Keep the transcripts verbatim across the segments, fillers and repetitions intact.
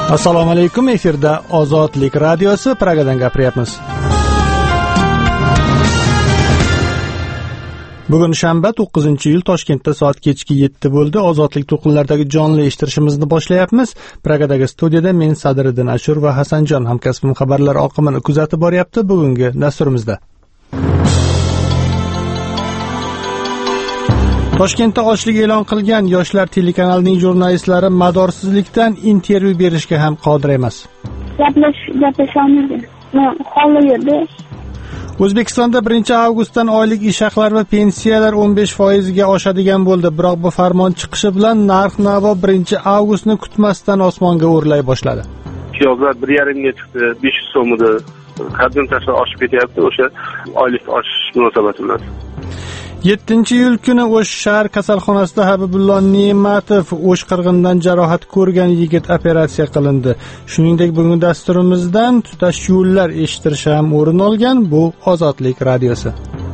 Assalomu alaykum, efirda Ozodlik radiosi, Pragadan gapiryapmiz. Bugun shanba to'qqizinchi iyul, Toshkentda soat kechki yetti bo'ldi. Ozodlik to'lqinlaridagi jonli eshittirishimizni boshlayapmiz. Pragadagi studiyada men Sadriddin Ashur va Hasanjon hamkasbim xabarlar oqimini kuzatib boryapti. Bugungi dasturimizda Toshkentda ochlik e'lon qilgan Yoshlar telekanalining jurnalistlari madorsizlikdan intervyu berishga ham qodir emas. Gaplash, gaplashamadi. Xohlaydi. O'zbekistonda birinchi avgustdan oylik ish haqlari va pensiyalar o'n besh foiz ga oshadigan bo'ldi. Biroq bu farmon chiqishi bilan narx-navo birinchi avgustni kutmasdan osmonga o'rlay boshladi. Piyozlar bir yarim ga chiqdi, besh yuz so'm edi. Haddan tashqari oshib ketyapti o'sha oylik oshish munosabati bilan. yettinchi iyul kuni O'sh shahar kasalxonasida Habibullo Ne'matov O'sh qirg'indan jarohat ko'rgan yigit operatsiya qilindi. Shuningdek, bugun dasturimizdan tutash yo'llar eshittirish ham o'rin olgan. Bu Ozodlik radiosi.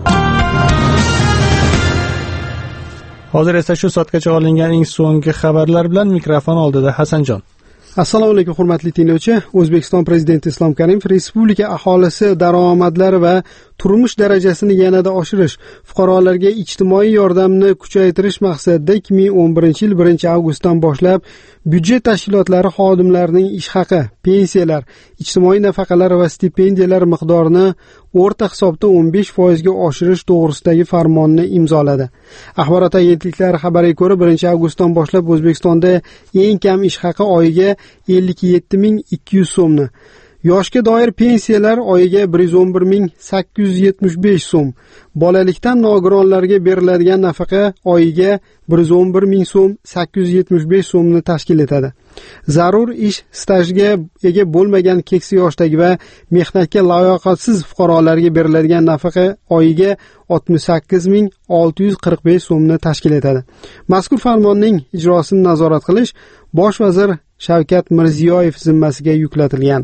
Hozir esa shu soatgacha olingan eng so'nggi xabarlar bilan mikrofon oldida Hasanjon. Assalomu alaykum, hurmatli tinglovchi. O'zbekiston Prezidenti Islom Karimov respublika aholisi daromadlari va turmush darajasini yanada oshirish, fuqarolarga ijtimoiy yordamni kuchaytirish maqsadida ikki ming o'n birinchi yil birinchi avgustdan boshlab byudjet tashkilotlari xodimlarining ish haqi, pensiyalar, ijtimoiy nafaqalar va stipendiyalar miqdorini o'rta hisobda o'n besh foiz ga oshirish to'g'risidagi farmonni imzoladi. Axborot agentliklari xabariga ko'ra, birinchi avgustdan boshlab O'zbekistonda eng kam ish haqi oyiga ellik yetti ming ikki yuz so'mni, yoshga doir pensiyalar oyiga bir yuz o'n bir ming sakkiz yuz yetmish besh so'm, bolalikdan nogironlarga beriladigan nafaqa oyiga bir yuz o'n bir ming so'm sakkiz yuz yetmish besh so'mni tashkil etadi. Zarur ish stajiga ega bo'lmagan keksa yoshdagi va mehnatga layoqatsiz fuqarolarga beriladigan nafaqa oyiga oltmish sakkiz ming olti yuz qirq besh so'mni tashkil etadi. Mazkur farmonning ijrosini nazorat qilish Bosh vazir Shavkat Mirziyoyev zimmasiga yuklatilgan.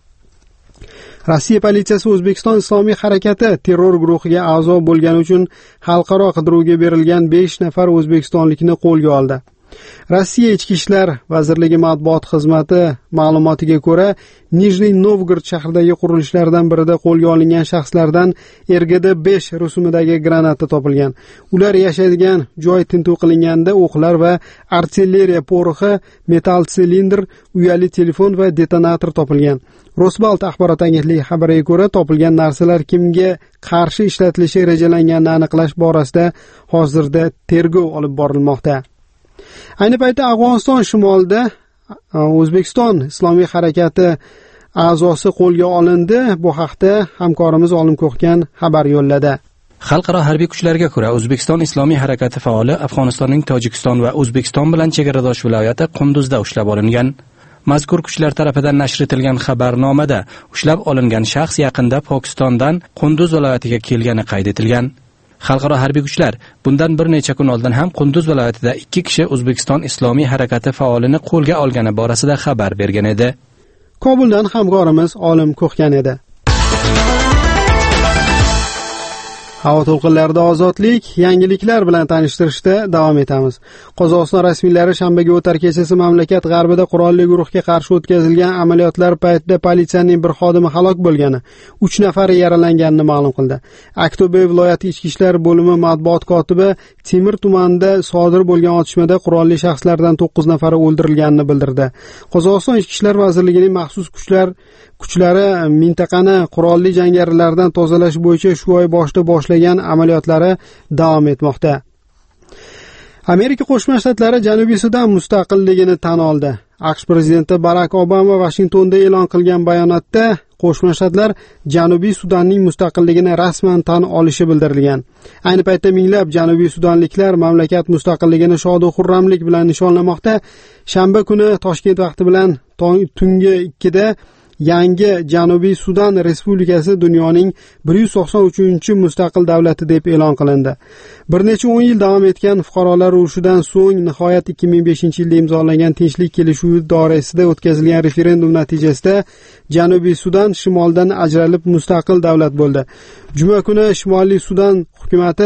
Rossiya politsiyasi O'zbekiston Islomiy harakati terror guruhiga a'zo bo'lgani uchun xalqaro qidiruvga berilgan besh nafar o'zbekistonlikni qo'lga oldi. Rossiya Ichki ishlar vazirligi matbuot xizmati ma'lumotiga ko'ra, Nijniy Novgorod shahridagi qurilishlardan birida qo'lga olingan shaxslardan R G D besh rusumidagi granata topilgan. Ular yashaydigan joy tintuv qilinganda o'qlar va artilleriya poroxi, metal silindr, uyali telefon va detonator topilgan. Rosbalt axborot agentligi xabariga ko'ra, topilgan narsalar kimga qarshi ishlatilishi rejalanganini aniqlash borasida hozirda tergov olib borilmoqda. Ayni paytda Afg'oniston shimolida O'zbekiston Islomiy harakati a'zosi qo'lga olindi. Bu haqda hamkorimiz Olim Ko'xgan xabar yo'lladi. Xalqaro harbiy kuchlarga ko'ra, O'zbekiston Islomiy harakati faoli Afg'onistonning Tojikiston va O'zbekiston bilan chegaradosh viloyati Qunduzda ushlab olingan. Mazkur kuchlar tarafidan nashr etilgan xabarnomada ushlab olingan shaxs yaqinda Pokistondan Qunduz viloyatiga kelgani qayd etilgan. Xalqaro harbiy kuchlar bundan bir necha kun oldin ham Qunduz viloyatida ikki kishi O'zbekiston Islomiy harakati faolini qo'lga olgani borasida xabar bergan edi. Kobuldan hamkorimiz Olim Ko'xgan edi. Havo to'lqinlarida ozodlik, yangiliklar bilan tanishtirishda davom etamiz. Qozog'iston rasmiylari shanbaga o'tar kechasi mamlakat g'arbida qurolli guruhga qarshi o'tkazilgan amaliyotlar paytida politsiyaning bir xodimi halok bo'lgani, uch nafari yaralanganini ma'lum qildi. Aqto'be viloyati ichki ishlar bo'limi matbuot kotibi Temir tumanida sodir bo'lgan otishmada qurolli shaxslardan to'qqiz nafari o'ldirilganini bildirdi. Qozog'iston ichki ishlar vazirligining maxsus kuchlar kuchlari mintaqani qurolli jangarilardan tozalash bo'yicha shu oy boshida boshlagan amaliyotlari davom etmoqda. Amerika Qo'shma Shtatlari Janubiy Sudan mustaqilligini tan oldi. AQSh prezidenti Barak Obama Vashingtonda e'lon qilgan bayonotda Qo'shma Shtatlar Janubiy Sudanning mustaqilligini rasman tan olishi bildirilgan. Ayni paytda minglab janubiy sudanliklar mamlakat mustaqilligini shod-u xurramlik bilan nishonlamoqda. Shanba kuni Toshkent vaqti bilan tungi ikkida yangi Janubiy Sudan Respublikasi dunyoning bir yuz to'qson uchinchi mustaqil davlati deb e'lon qilindi. Bir necha o'n yil davom etgan fuqarolar urushidan so'ng nihoyat ikki ming beshinchi yilda imzolangan tinchlik kelishuvi doirasida o'tkazilgan referendum natijasida Janubiy Sudan shimoldan ajralib mustaqil davlat bo'ldi. Juma kuni Shimoliy Sudan hukumati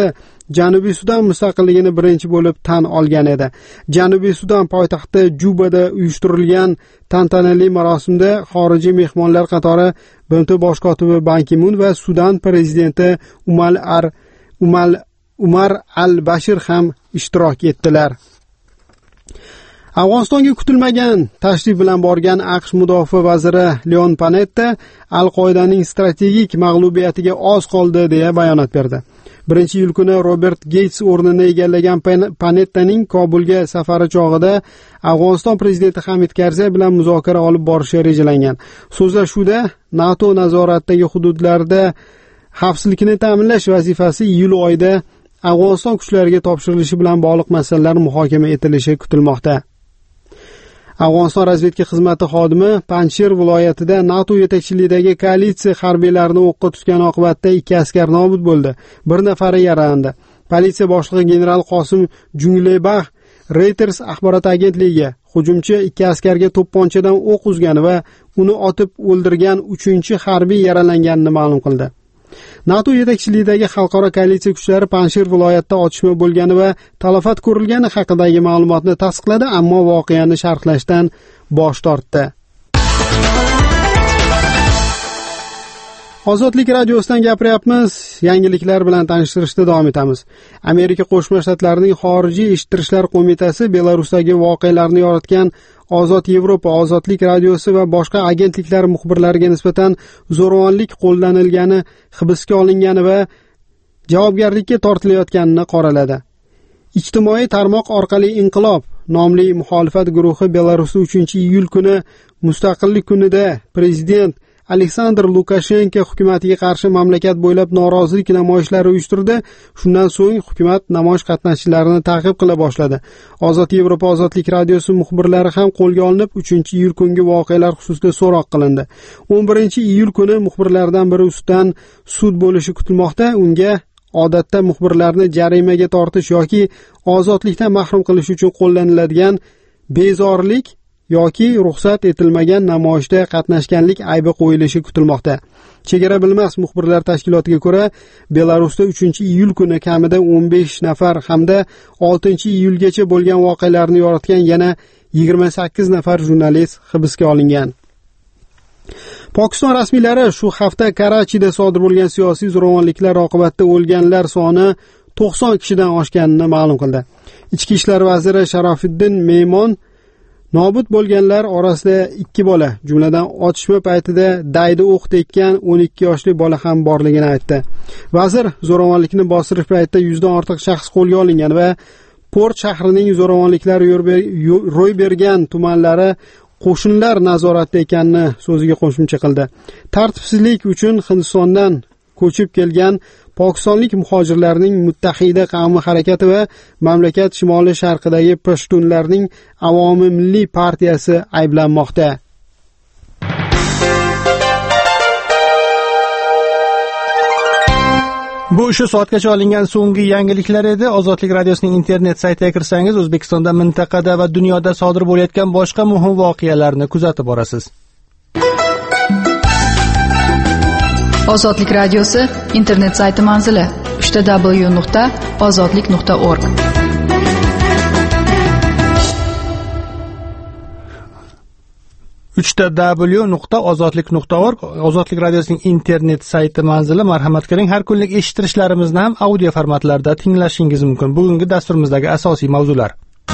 Janubiy Sudan mustaqilligini birinchi bo'lib tan olgan edi. Janubiy Sudan poytaxti Jubada uyushtirilgan tantanali marosimda xorijiy mehmonlar qatori B M T bosh kotibi Ban Ki-mun va Sudan prezidenti Umar Ar Umar Umar al-Bashir ham ishtirok etdilar. Afg'onistonga kutilmagan tashrif bilan borgan AQSh mudofaa vaziri Leon Panetta Al-Qoidaning strategik mag'lubiyatiga oz qoldi deya bayonot berdi. Birinchi iyul kuni Robert Gates o'rnini egallagan Panettaning Kobulga safari chog'ida Afg'oniston prezidenti Hamid Karzay bilan muzokara olib borishi rejalangan. So'zlashuvda NATO nazoratidagi hududlarda xavfsizlikni ta'minlash vazifasi iyul oyida Afg'oniston kuchlariga topshirilishi bilan bog'liq masalalar muhokama etilishi kutilmoqda. Afg'oniston razvedka xizmati xodimi Panjshir viloyatida NATO yetakchiligidagi koalitsiya harbiylarini o'qqa tutgan oqibatda ikki askar nobud bo'ldi. Bir nafari yaralandi. Politsiya boshlig'i general Qosim Junglebag Reuters axborot agentligiga hujumchi ikki askarga to'pponchadan o'q uzgani va uni otib o'ldirgan uchinchi harbiy yaralanganini ma'lum qildi. NATO yetakchiligidagi xalqaro koalitsiya kuchlari Panjshir viloyatida otishma bo'lgani va talafot ko'rilgani haqidagi ma'lumotni tasdiqladi, ammo voqeani sharhlashdan bosh tortdi. Ozodlik radiosidan gapiryapmiz. Yangiliklar bilan tanishtirishda davom etamiz. Amerika Qo'shma Shtatlarining xorijiy eshittirishlar qo'mitasi Belarusdagi voqealarni yoritgan Ozod Yevropa, Ozodlik radiosi va boshqa agentliklar muxbirlariga nisbatan zo'ravonlik qo'llanilgani, hibsga olingani va javobgarlikka tortilayotganini qoraladi. Ijtimoiy tarmoq orqali Inqilob nomli muxolifat guruhi Belarusda uchinchi iyul kuni mustaqillik kunida prezident Aleksandr Lukashenko hukumatiga qarshi mamlakat bo'ylab norozilik namoyishlari uyushtirdi. Shundan so'ng hukumat namoyish qatnashchilarini ta'qib qila boshladi. Ozod Yevropa, Ozodlik radiosi muxbirlari ham qo'lga olinib, uchinchi iyul kungi voqealar xususida so'roq qilindi. o'n birinchi iyul kuni muxbirlardan biri ustidan sud bo'lishi kutilmoqda. Unga odatda muxbirlarni jarimaga tortish yoki ozodlikdan mahrum qilish uchun qo'llaniladigan bezorilik yoki ruxsat etilmagan namoyishda qatnashganlik aybi qo'yilishi kutilmoqda. Chegara bilmas muxbirlar tashkilotiga ko'ra, Belarusda uchinchi iyul kuni kamida o'n besh nafar hamda oltinchi iyulgacha bo'lgan voqealarni yoritgan yana yigirma sakkiz nafar jurnalist hibsga olingan. Pokiston rasmiylari shu hafta Karachida sodir bo'lgan siyosiy zo'ravonliklar oqibatida o'lganlar soni to'qson kishidan oshganini ma'lum qildi. Ichki ishlar vaziri Sharofiddin Meymon nobud bo'lganlar orasida ikki bola, jumladan otishma paytida daydi o'q tekkan o'n ikki yoshli bola ham borligini aytdi. Vazir zo'ravonlikni bostirish paytida yuzdan ortiq shaxs qo'lga olingan va Port shahrining zo'ravonliklari ro'y bergan tumanlari qo'shinlar nazoratida ekanini so'ziga qo'shimcha qildi. Tartibsizlik uchun Hindistondan ko'chib kelgan Pokistonlik muhojirlarning Muttahida qavmi harakati va mamlakat shimoli sharqidagi Pashtunlarning Avomi milliy partiyasi ayblanmoqda. Bu shu soatgacha olingan so'nggi yangiliklar edi. Ozodlik radiosining internet saytiga kirsangiz, O'zbekistonda, mintaqada va dunyoda sodir bo'layotgan boshqa muhim voqealarni kuzatib borasiz. Ozodlik radiosi internet sayti manzili uch w nuqta ozodlik nuqta org. uch w nuqta ozodlik nuqta org Ozodlik radiosining internet sayti manzili. Marhamat qiling, har kunlik eshittirishlarimizni ham audio formatlarda tinglashingiz mumkin. Bugungi dasturimizdagi asosiy mavzular: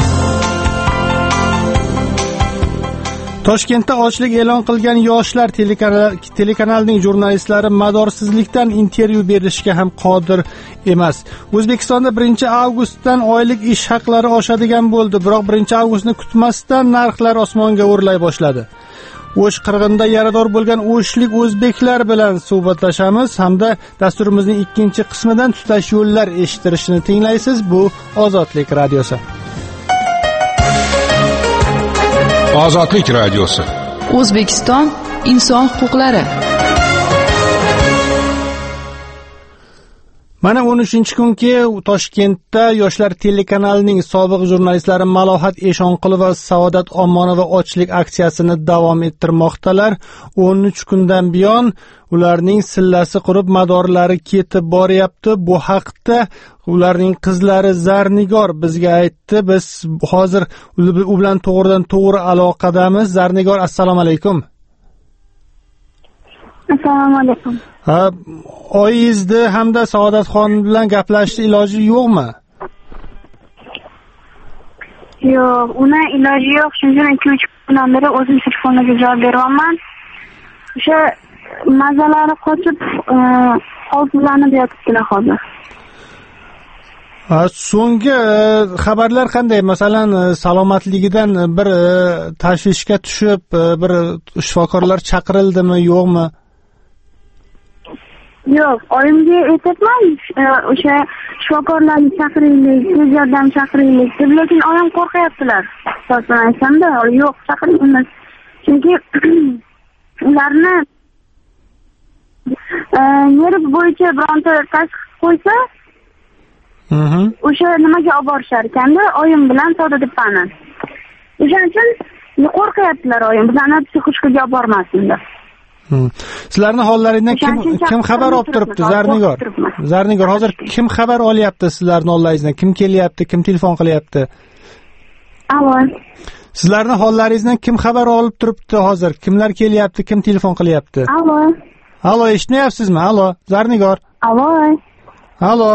Toshkentda ochlik e'lon qilgan yoshlar telekanalining jurnalistlari madorsizlikdan intervyu berishga ham qodir emas. O'zbekistonda birinchi avgustdan oylik ish haqlari oshadigan bo'ldi, biroq birinchi avgustni kutmasdan narxlar osmonga o'rlay boshladi. O'sh qirg'inida yarador bo'lgan o'shlik o'zbeklar bilan suhbatlashamiz hamda dasturimizning ikkinchi qismidan tutash yo'llar eshittirishni tinglaysiz. Bu Ozodlik radiosi. Ozodlik radiosi. O'zbekiston inson huquqlari. Mana o'n uchinchi kunki Toshkentda Yoshlar telekanalining sobiq jurnalistlari Malohat Eshonqulova va Saodat Omonova ochlik aksiyasini davom ettirmoqdalar. o'n uch kundan buyon ularning sillasi qurib, madorlari ketib boryapti. Bu haqda ularning qizlari Zarnigor bizga aytdi. Biz hozir u bilan to'g'ridan to'g'ri aloqadamiz. Zarnigor, assalomu alaykum. Assalomu alaykum. Ha, oyingizni hamda Saodatxon bilan gaplashishni iloji yo'qmi? Yo'q, uni iloji yo'q. Shuning uchun ikki uch kundan beri o'zim telefonga javob beryapman. O'sha mazalari qochib, hozirlanib yotibdilar hozir. Ha, so'nggi xabarlar qanday? Masalan, salomatligidan bir tashvishga tushib, bir shifokorlar chaqirildimi, yo'qmi? Yo'q, oyimga aytibman, o'sha shifokorlarni chaqiraylik, tez yordam chaqiraylik deb, lekin oyim qo'rqyaptilar. Asosan aytsamda, yo'q, chaqirmaymiz. Chunki ularni yeri bo'yicha bironta tashxis qo'ysa, o'sha nimaga olib borishar ekanda, oyim bilan Saodat opani. O'shaning uchun qo'rqyaptilar oyim, bizlarni psixologga olib bormasin deb. Sizlarni hollaringizdan kim kim xabar olib turibdi, Zarnigor? Zarnigor, hozir kim xabar olyapti sizlarning hollaringizdan? Kim kelyapti, kim telefon qilyapti? Avval. Sizlarni hollaringizdan kim xabar olib turibdi hozir? Kimlar kelyapti, kim telefon qilyapti? Alo. Alo, eshitmayapsizmi? Alo, Zarnigor. Alo. Alo.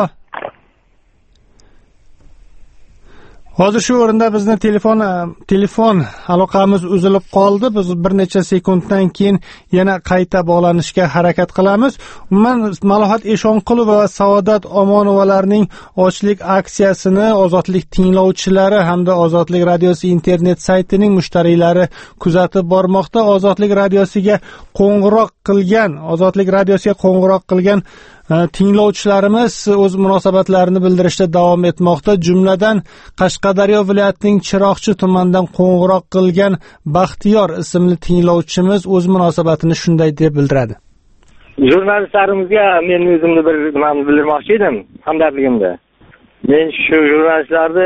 Hozir shu o'rinda bizni telefon telefon aloqamiz uzilib qoldi. Biz bir necha sekunddan keyin yana qayta bog'lanishga harakat qilamiz. Umuman Malohat Eshonqulova va Saodat Omonovalarning ochlik aksiyasini Ozodlik tinglovchilari hamda Ozodlik radiosi internet saytining mushtariylari kuzatib bormoqda. Ozodlik radiosiga qo'ng'iroq qilgan, Ozodlik radiosiga qo'ng'iroq qilgan tinglovchilarimiz o'z munosabatlarini bildirishda davom etmoqda. Jumladan Qashqadaryo viloyatining Chiroqchi tumanidan qo'ng'iroq qilgan Baxtiyor ismli tinglovchimiz o'z munosabatini shunday deb bildiradi. Jurnalistlarimizga men o'zimni bir nimani bildirmoqchi edim, hamdardligimni. Men shu jurnalistlarni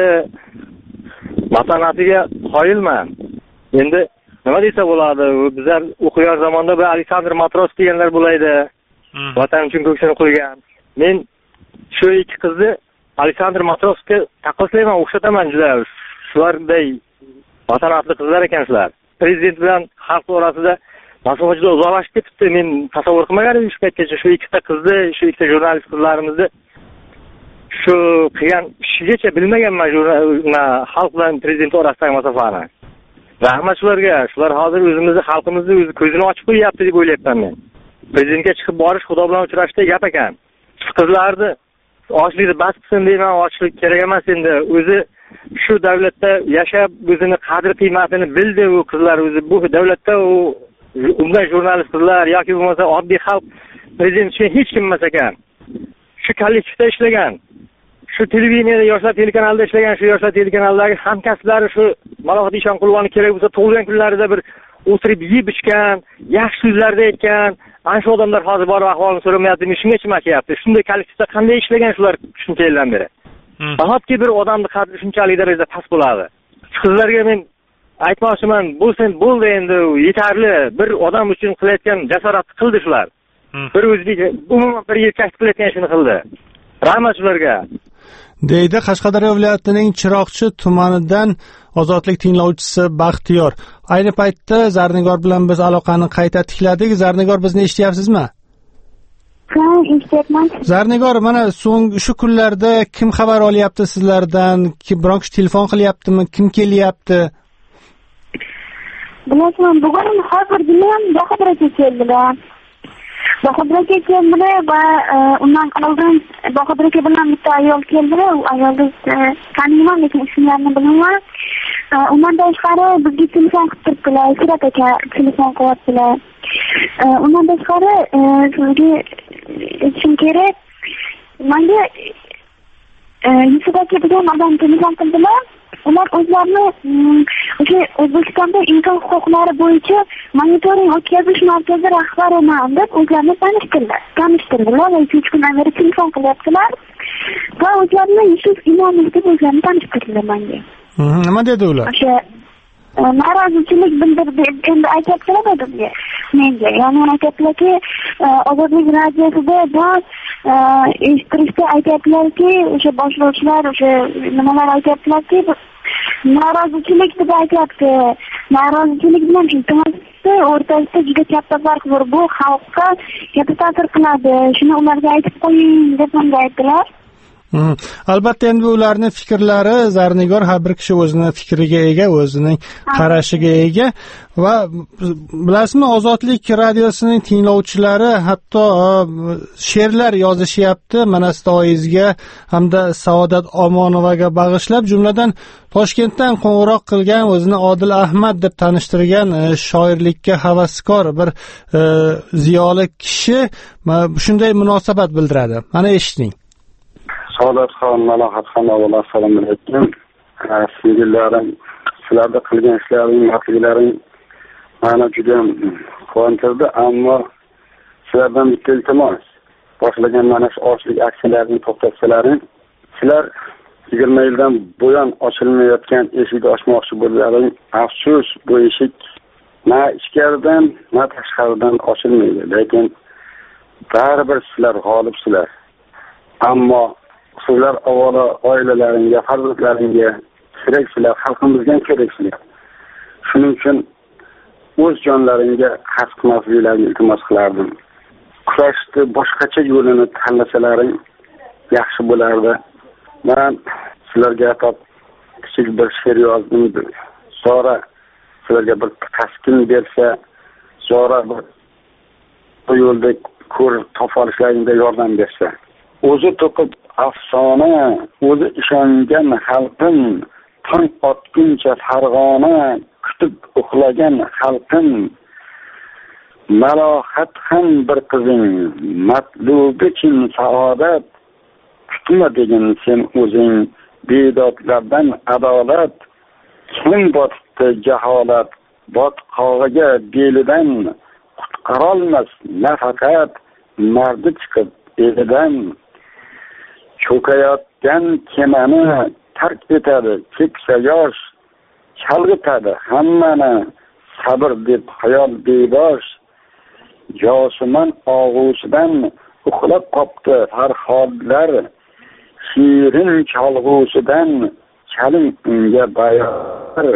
matonatiga qoyilman. Endi nima desa bo'ladi? Bizlar o'qigan zamonda bir Aleksandr Matrosov deganlar bo'laydi. Vatan uchun ko'ksini qo'ygan. Men shu ikki qizni Aleksandr Matrosovga taqqoslayman, o'xshataman juda. Shularday vatanatli qizlar ekansizlar. Prezident bilan xalq orasida masofa juda uzoqlashib ketibdi. Men tasavvur qilmagan edim shu paytgacha shu ikkita qizni, shu ikkita jurnalist qizlarimizni shu qilgan ishigacha bilmaganman xalq bilan prezident orasidagi masofani. Rahmat shularga. Shular hozir o'zimizni, xalqimizni o'zi ko'zini ochib qo'yapti deb o'ylayapman men. Prezidentga chiqib borish xudo bilan uchrashda gap ekan. Qizlarni ochlikni bas qilsin deyman, ochlik kerak emas endi. O'zi shu davlatda yashab, o'zini qadr qiymatini bildi u qizlar. O'zi bu davlatda u undan jurnalist qizlar yoki bo'lmasa oddiy xalq prezident uchun hech kim emas ekan. Shu kollektivda ishlagan, shu televideniyada Yoshlar telekanalida ishlagan, shu Yoshlar telekanalidagi hamkasblari shu Malohat Eshonqulovani kerak bo'lsa tug'ilgan kunlarida bir o'tirib yeb ichgan, yaxshi so'zlarda aytgan, ana shu odamlar hozir borib ahvolini so'ramayapti, shunga chimayapti. Shunday kollektivda qanday ishlagan shular shuncha yildan beri. Nahotki bir odamning qadri shunchalik darajada past bo'ladi. Shu qizlarga men aytmoqchiman, bo'lsin, bo'ldi endi, yetarli. Bir odam uchun qilayotgan jasoratni qildi shular. Bir o'zbek, umuman bir erkak qilayotgan ishini qildi. Rahmat shularga. Deydi Qashqadaryo viloyatining Chiroqchi tumanidan Ozodlik tinglovchisi Baxtiyor. Ayni paytda Zarnigor bilan biz aloqani qayta tikladik. Zarnigor, bizni eshityapsizmi? Ha, eshityapman. Zarnigor, mana so'ng shu kunlarda kim xabar olyapti sizlardan? Kim biron kishi telefon qilyaptimi? Kim kelyapti? Bilasizmi, bugun hozirgina ham Bahodir aka keldilar. Bahodir aka keldilar va undan oldin Bahodir aka bilan bitta ayol keldilar. U ayolni taniyman, lekin ismlarini bilmayman. Undan tashqari bizga telefon qilib turibdilar. Sirat aka telefon qilyaptilar. Undan tashqari sizga aytishim kerak, menga Yusuf aka degan odam telefon qildilar. ular o'zlarini o'sha O'zbekistonda inson huquqlari bo'yicha monitoring o'tkazish markazi rahbariman deb o'zlarini tanishtirdilar. Tanishtirdilar va ikki uch kundan beri telefon qilyaptilar. Va o'zlarini Yusuf Imomov deb o'zlarini tanishtirdilar menga. Nima dedi ular? O'sha norozichilik bildirdi endi aytyaptilar bizga. Menga, ya'ni aytyaptilarki, Ozodlik radiosida bu eshittirishda aytyaptilarki, o'sha boshlovchilar o'sha nimalar aytyaptilarki, norozichilik deb aytyapti. Norozichilik bilan iltimosda o'rtasida juda katta farq bor. Bu xalqqa katta ta'sir qiladi. Shuni ularga aytib qo'ying deb menga aytdilar. Albatta endi ularning fikrlari Zarnigor har bir kishi o'zining fikriga ega, o'zining qarashiga ega va bilasizmi, Ozodlik radiosining tinglovchilari hatto she'rlar yozishyapti Manastoyizga hamda Saodat Omonovaga bag'ishlab, jumladan Toshkentdan qo'ng'iroq qilgan, o'zini Odil Ahmad deb tanishtirgan shoirlikka havaskor bir e, ziyoli kishi shunday munosabat bildiradi. Mana eshiting. Saodatxon, Malohatxon, avvalo assalomu alaykum. Singillarim, sizlarda qilgan ishlaring, mardliklaring meni juda quvontirdi, ammo sizlardan bitta iltimos. Boshlagan mana shu ochlik aksiyalarini to'xtatsalaring, sizlar yigirma yildan buyon ochilmayotgan eshikni ochmoqchi bo'lsalaring, afsus, bu eshik na ichkaridan, na tashqaridan ochilmaydi. Lekin baribir sizlar g'olibsizlar. Ammo sizlar avvalo oilalaringga, farzandlaringga keraksizlar, xalqimizga keraksizlar. Shuning uchun o'z jonlaringga qasd qilmasliklaringni iltimos qilardim. Kurashni boshqacha yo'lini tanlasalaring yaxshi bo'lardi. Men sizlarga atab kichik bir she'r yozdim. Sonra sizlarga bir taskin bersa, sonra bu yo'lda ko'r topa olishlaringga yordam bersa. O'zi to'qib afsona, o'zi ishongan xalqim, tong otguncha farg'ona, kutib uxlagan xalqim, malohat ham bir qizing, matlubi chin saodat, kutma degin sen o'zing, bedodlardan adolat, kim botdi jaholat, botqog'iga belidan, qutqarolmas nafaqat, mardi chiqib elidan. Cho'kayotgan kemani tark etadi keksa yosh, chalg'itadi hammani sabr deb xayol bedosh. Josuman og'usidan uxlab qopti farhodlar, shirin chalg'usidan chaling unga bayor.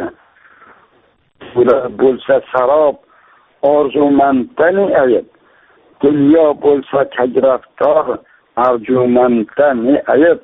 Ular bo'lsa sarob, orzumanddan ayib, dunyo bo'lsa kajraftor, arjumanda ne ayib.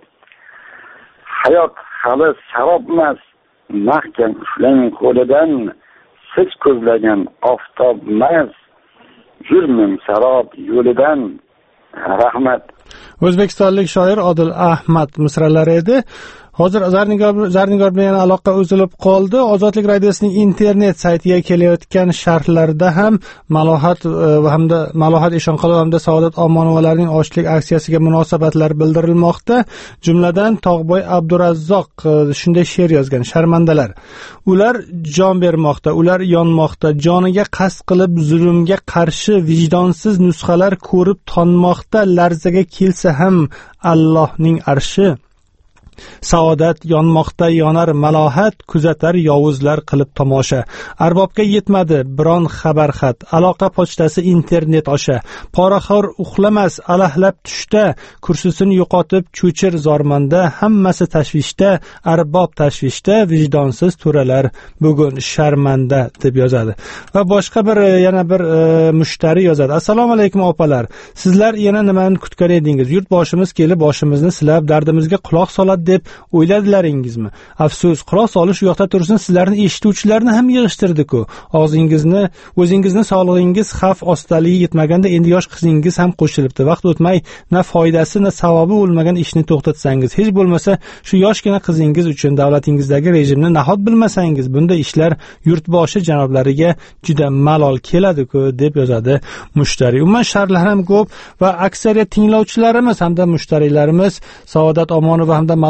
Hayot hali sarobmas, mahkam ushlang qo'lidan, siz ko'zlagan oftobmas, yurmim sarob yo'lidan. Rahmat. O'zbekistonlik shoir Odil Ahmad misralari edi. Hozir Zarnigor Zarnigor bilan aloqa uzilib qoldi. Ozodlik radiosining internet saytiga kelayotgan sharhlarda ham Malohat va hamda Malohat Eshonqulov hamda Saodat Omonovalarning ochlik aksiyasiga munosabatlar bildirilmoqda. Jumladan Tog'boy Abdurazzoq shunday she'r yozgan: Sharmandalar. Ular jon bermoqda, ular yonmoqda, joniga qasd qilib zulmga qarshi vijdonsiz nusxalar ko'rib tonmoqda, larzaga kelsa ham Allohning arshi. Saodat yonmoqda yonar malohat, kuzatar yovuzlar qilib tomosha. Arbobga yetmadi biron xabar xat, aloqa pochtasi internet osha. Poraxo'r uxlamas alahlab tushda, kursisini yo'qotib cho'chir zormanda, hammasi tashvishda, arbob tashvishda, vijdonsiz to'ralar bugun sharmanda deb yozadi. Va boshqa bir yana bir e, mushtari yozadi: Assalomu alaykum opalar. Sizlar yana nimani kutgan edingiz? Yurt boshimiz kelib boshimizni silab dardimizga quloq soladi deb o'yladilaringizmi? Afsus, quloq solish u yoqda tursin, sizlarni eshituvchilarni ham yig'ishtirdi-ku. Og'zingizni, o'zingizni sog'lig'ingiz xavf ostaligiga yetmaganda endi yosh qizingiz ham qo'shilibdi. Vaqt o'tmay na foydasi, na savobi bo'lmagan ishni to'xtatsangiz, hech bo'lmasa shu yoshgina qizingiz uchun davlatingizdagi rejimni nahot bilmasangiz, bunday ishlar yurtboshi janoblariga juda malol keladi-ku deb yozadi mushtari. Umuman sharhlar ham ko'p va aksariyat tinglovchilarimiz hamda mushtariylarimiz Saodat Omonova hamda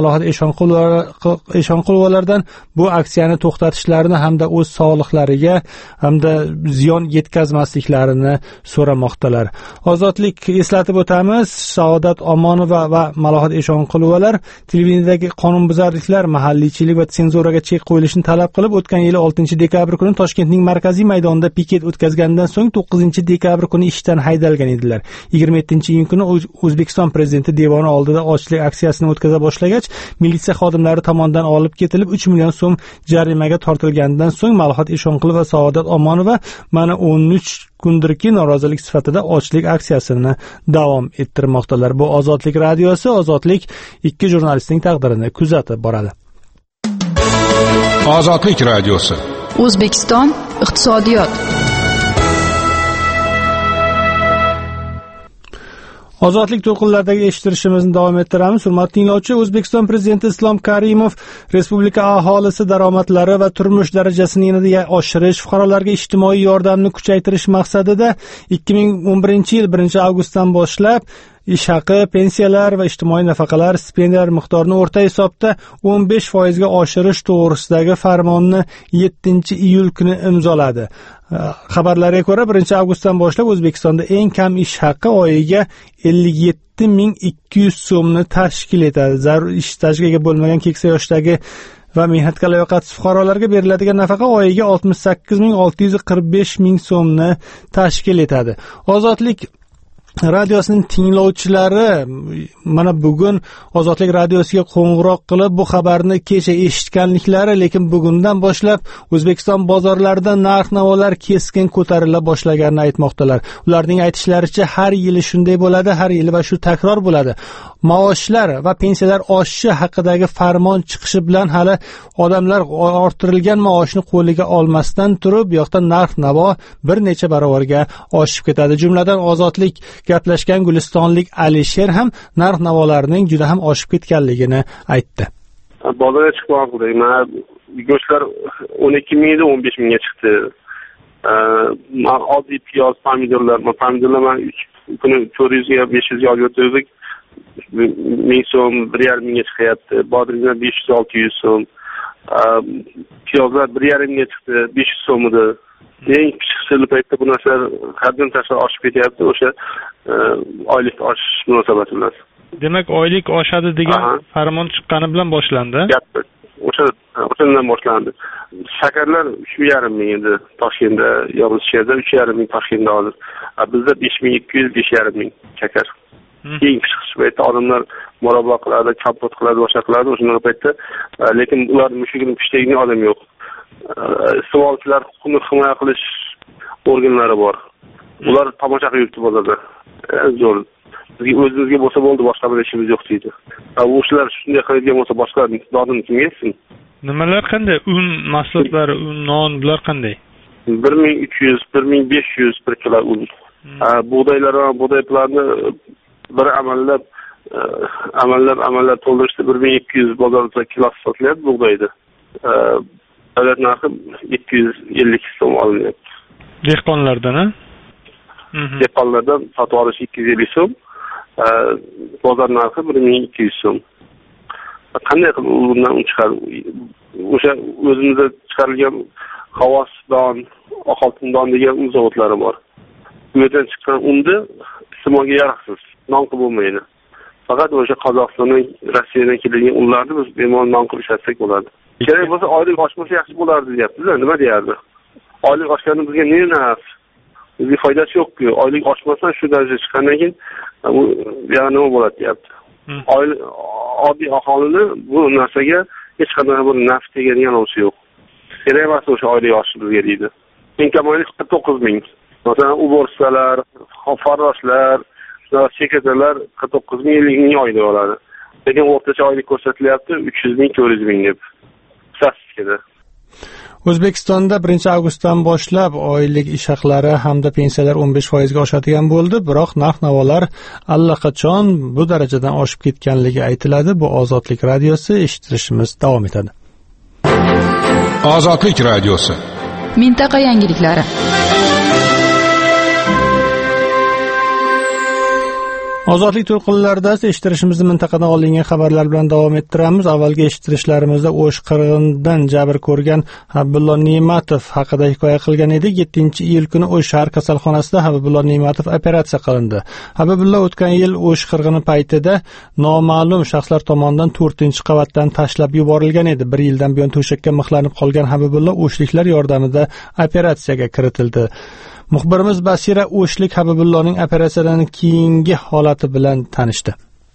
Malohat Eshonqulovalardan bu aksiyani to'xtatishlarini hamda o'z sog'liqlariga hamda ziyon yetkazmasliklarini so'ramoqdalar. Ozodlik, eslatib o'tamiz, Saodat Omonova va Malohat Eshonqulovalar televideniyadagi qonunbuzarliklar, mahalliychilik va senzuraga chek qo'yilishini talab qilib, o'tgan yil oltinchi dekabr kuni Toshkentning markaziy maydonida piket o'tkazgandan so'ng to'qqizinchi dekabr kuni ishdan haydalgan edilar. yigirma yettinchi iyun kuni O'zbekiston prezidenti devoni oldida ochlik aksiyasini o'tkaza boshlagach, militsiya xodimlari tomonidan olib ketilib uch million so'm jarimaga tortilgandan so'ng Malohat Eshonqulova va Saodat Omonova mana o'n uch kundirki norozilik sifatida ochlik aksiyasini davom ettirmoqdalar. Bu Ozodlik radiosi. Ozodlik ikki jurnalistning taqdirini kuzatib boradi. Ozodlik radiosi. O'zbekiston iqtisodiyot. Ozodlik to'lqinlaridagi eshittirishimizni davom ettiramiz. Hurmatli tinglovchi, O'zbekiston prezidenti Islom Karimov respublika aholisi daromadlari va turmush darajasini yanada oshirish, fuqarolarga ijtimoiy yordamni kuchaytirish maqsadida ikki ming o'n birinchi yil birinchi avgustdan boshlab ish haqi, pensiyalar va ijtimoiy nafaqalar, stipendiyalar miqdorini o'rta hisobda o'n besh foizga oshirish to'g'risidagi farmonni yettinchi iyul kuni imzoladi. Xabarlarga ko'ra, birinchi avgustdan boshlab O'zbekistonda eng kam ish haqi oyiga ellik yetti ming ikki yuz so'mni tashkil etadi. Zarur ish stajiga ega bo'lmagan keksa yoshdagi va mehnatga layoqatsiz fuqarolarga beriladigan nafaqa oyiga oltmish sakkiz ming olti yuz qirq besh ming so'mni tashkil etadi. Ozodlik radiosining tinglovchilari mana bugun Ozodlik radiosiga qo'ng'iroq qilib bu xabarni kecha eshitganliklari, lekin bugundan boshlab O'zbekiston bozorlarida narx-navolar keskin ko'tarila boshlaganini aytmoqdalar. Ularning aytishlaricha, har yili shunday bo'ladi, har yili va shu takror bo'ladi. Maoshlar va pensiyalar oshishi haqidagi farmon chiqishi bilan hali odamlar orttirilgan maoshni qo'liga olmasdan turib, bu yoqda narx-navo bir necha barobarga oshib ketadi. Jumladan Ozodlik gaplashgan gulistonlik Alisher ham narx-navolarning juda ham oshib ketganligini aytdi. Bozorga chiqmoqda. Mana go'shtlar o'n ikki mingdan o'n besh mingga chiqdi. Mana oddiy piyoz, pomidorlar, pomidorlar mana kuni to'rt yuzga besh yuzga olib o'tirdik. ming so'm, bir yarim mingga chiqyapti. Bodringlar besh yuz olti yuz so'm. Piyozlar bir yarim mingga chiqdi, besh yuz so'm edi. Eng kichik paytda bu narsalar haddan tashqari oshib ketyapti, o'sha oylik oshish munosabati bilan. Demak, oylik oshadi degan farmon chiqqani bilan boshlandi. O'sha o'shandan boshlandi. Shakarlar uch yarim ming edi Toshkentda, yolg'iz sherda uch yarim ming Toshkentda hozir. Bizda besh ming ikki yuz, besh yarim ming shakar. Eng kichik paytda odamlar murabbo qiladi, kompot qiladi, boshqa qiladi o'sha paytda, lekin ular mushugini pishlaydigan odam yo'q. Iste'molchilar huquqini himoya qilish organlari bor. Ular tomosha qilib yuribdi bozorda. Zo'r. Bizga o'zimizga bo'lsa bo'ldi, boshqa bir ishimiz yo'q deydi. O'shalar shunday qiladigan bo'lsa, boshqalar dodini kimga yetsin? Nimalar qanday? Un mahsulotlari, un, non, bular qanday? bir ming uch yuz, bir ming besh yuz bir kilo un. Bug'doylar va bug'doy planni bir amallab amallab amallab to'ldirishda bir ming ikki yuz bozorda kilosi sotilyapti bug'doyda. Davlat narxi yetti yuz ellik so'm olinyapti. Dehqonlardan, ha? Dehqonlardan sotib olish ikki yuz ellik so'm, bozor narxi bir ming ikki yuz so'm. Qanday qilib undan un chiqarib, o'sha o'zimizda chiqarilgan Havos don, Oqoltin don degan un zavodlari bor. Bu yerdan chiqqan unni iste'molga yaroqsiz, non qilib bo'lmaydi. Faqat o'sha Qozog'istondan, Rossiyadan kelgan unlarni biz bemalol non qilib ishlatsak bo'ladi. Kerak bo'lsa oylik oshmasa yaxshi bo'lardi deyapti-da, nima deyardi? Oylik oshganda bizga ne naf? Bizga foydasi yo'q-ku. Oylik oshmasa shu darajaga chiqqandan keyin bu yana nima bo'ladi deyapti. Oylik oddiy aholini bu narsaga hech qanday bir naf tegadigan narsa yo'q. Kerak emas o'sha oylik oshib bizga deydi. Eng kam oylik qirq to'qqiz ming. Masalan, uborsalar, farroshlar, sekretarlar qirq to'qqiz ming, ellik ming oylik oladi. Lekin o'rtacha oylik ko'rsatilyapti uch yuz ming, to'rt yuz ming deb. Statistikada. O'zbekistonda birinchi avgustdan boshlab oylik ish haqlari hamda pensiyalar o'n besh foizga oshadigan bo'ldi, biroq narx-navolar allaqachon bu darajadan oshib ketganligi aytiladi. Bu Ozodlik radiosi, eshittirishimiz davom etadi. Ozodlik radiosi. Mintaqa yangiliklari. Ozodlik to'lqinlarida eshittirishimizni mintaqadan olingan xabarlar bilan davom ettiramiz. Avvalgi eshittirishlarimizda O'sh qirg'inidan jabr ko'rgan Habibullo Ne'matov haqida hikoya qilgan edik. yettinchi iyul kuni O'sh shahar kasalxonasida Habibullo Ne'matov operatsiya qilindi. Habibullo o'tgan yil O'sh qirg'ini paytida noma'lum shaxslar tomonidan to'rtinchi qavatdan tashlab yuborilgan edi. Bir yildan buyon to'shakka mixlanib qolgan Habibullo o'shliklar yordamida operatsiyaga kiritildi. Muxbirimiz Basira O'shlik Habibulloning operatsiyadan keyingi holati bilan tanishdi.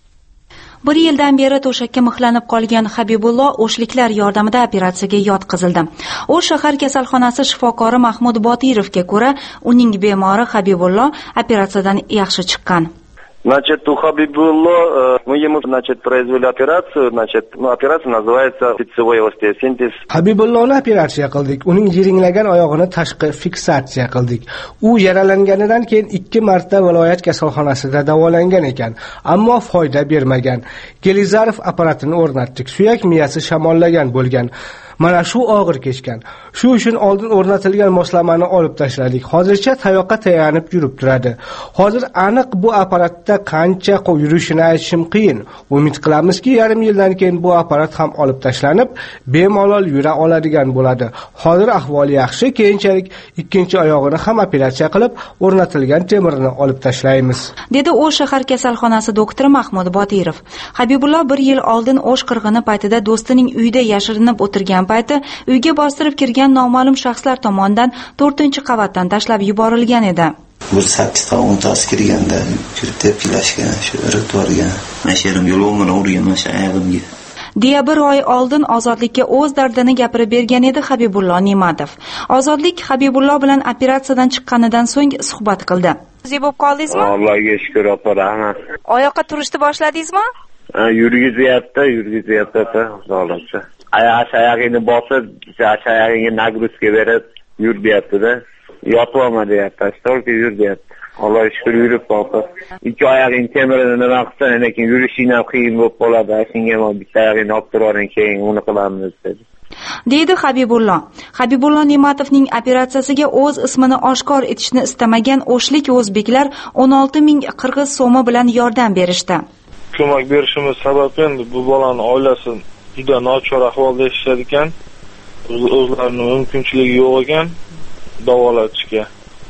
Bir yildan beri to'shakka mixlanib qolgan Habibullo o'shliklar yordamida operatsiyaga yotqizildi. O'sh shahar kasalxonasi shifokori Mahmud Botirovga ko'ra, uning bemori Habibullo operatsiyadan yaxshi chiqqan. Значит, у Хабибулло мы ему, значит, произвели операцию, значит, ну, операция называется лицевой остеосинтез. Habibulloni operatsiya qildik. Uning yiringlagan oyog'ini tashqi fiksatsiya qildik. U yaralanganidan keyin ikki marta viloyat kasalxonasida davolangan ekan, ammo foyda bermagan. Gelizarov apparatini o'rnatdik. Suyak miyasi shamollagan bo'lgan. Mana shu og'ir kechgan. Shu uchun oldin o'rnatilgan moslamani olib tashladik. Hozircha tayoqqa tayanib yurib turadi. Hozir aniq bu apparatda qancha yurishini aytishim qiyin. Umid qilamizki, yarim yildan keyin bu apparat ham olib tashlanib, bemalol yura oladigan bo'ladi. Hozir ahvoli yaxshi, keyinchalik ikkinchi oyog'ini ham operatsiya qilib, o'rnatilgan temirini olib tashlaymiz, dedi O'sh shahar kasalxonasi doktori Mahmud Botirov. Habibullo bir yil oldin O'sh qirg'ini paytida do'stining uyida yashirinib o'tirgan payti uyga bostirib kirgan noma'lum shaxslar tomonidan to'rtinchi qavatdan tashlab yuborilgan edi. Bir sakkizta o'ntasi kirganda kirib tepkilashgan, shu urib borgan. Mashiram yo'lomini urgan o'sha oyog'imga. deya bir oy oldin Ozodlikka o'z dardini gapirib bergan edi Habibullo Ne'matov. Ozodlik Habibullo bilan operatsiyadan chiqqanidan so'ng suhbat qildi. Siz bo'lib qoldingizmi? Allohga shukr, opa, rahmat. Oyoqqa turishni boshladingizmi? Yurgizyapti, yurgizyapti, sog'lomcha. Oyoq oyog'ingni bosib, oyog'ingga nagruzka berib yur deyapti-da. Yotib olma deyapti, stolga yur deyapti. Allohga shukr yurib qoldi. Ikki oyog'ing temirini nima qilsan, lekin yurishing ham qiyin bo'lib qoladi. Shunga ham bitta oyog'ingni olib turib keyin uni qilamiz dedi. deydi Habibullo. Habibullo Ne'matovning operatsiyasiga o'z ismini oshkor etishni istamagan o'shlik o'zbeklar o'n olti ming qirg'iz so'mi bilan yordam berishdi. Ko'mak berishimiz sababi endi bu bolaning oilasi juda nochor ahvolda yashashar ekan. O'zlarining mumkinchiligi yo'q ekan davolatishga.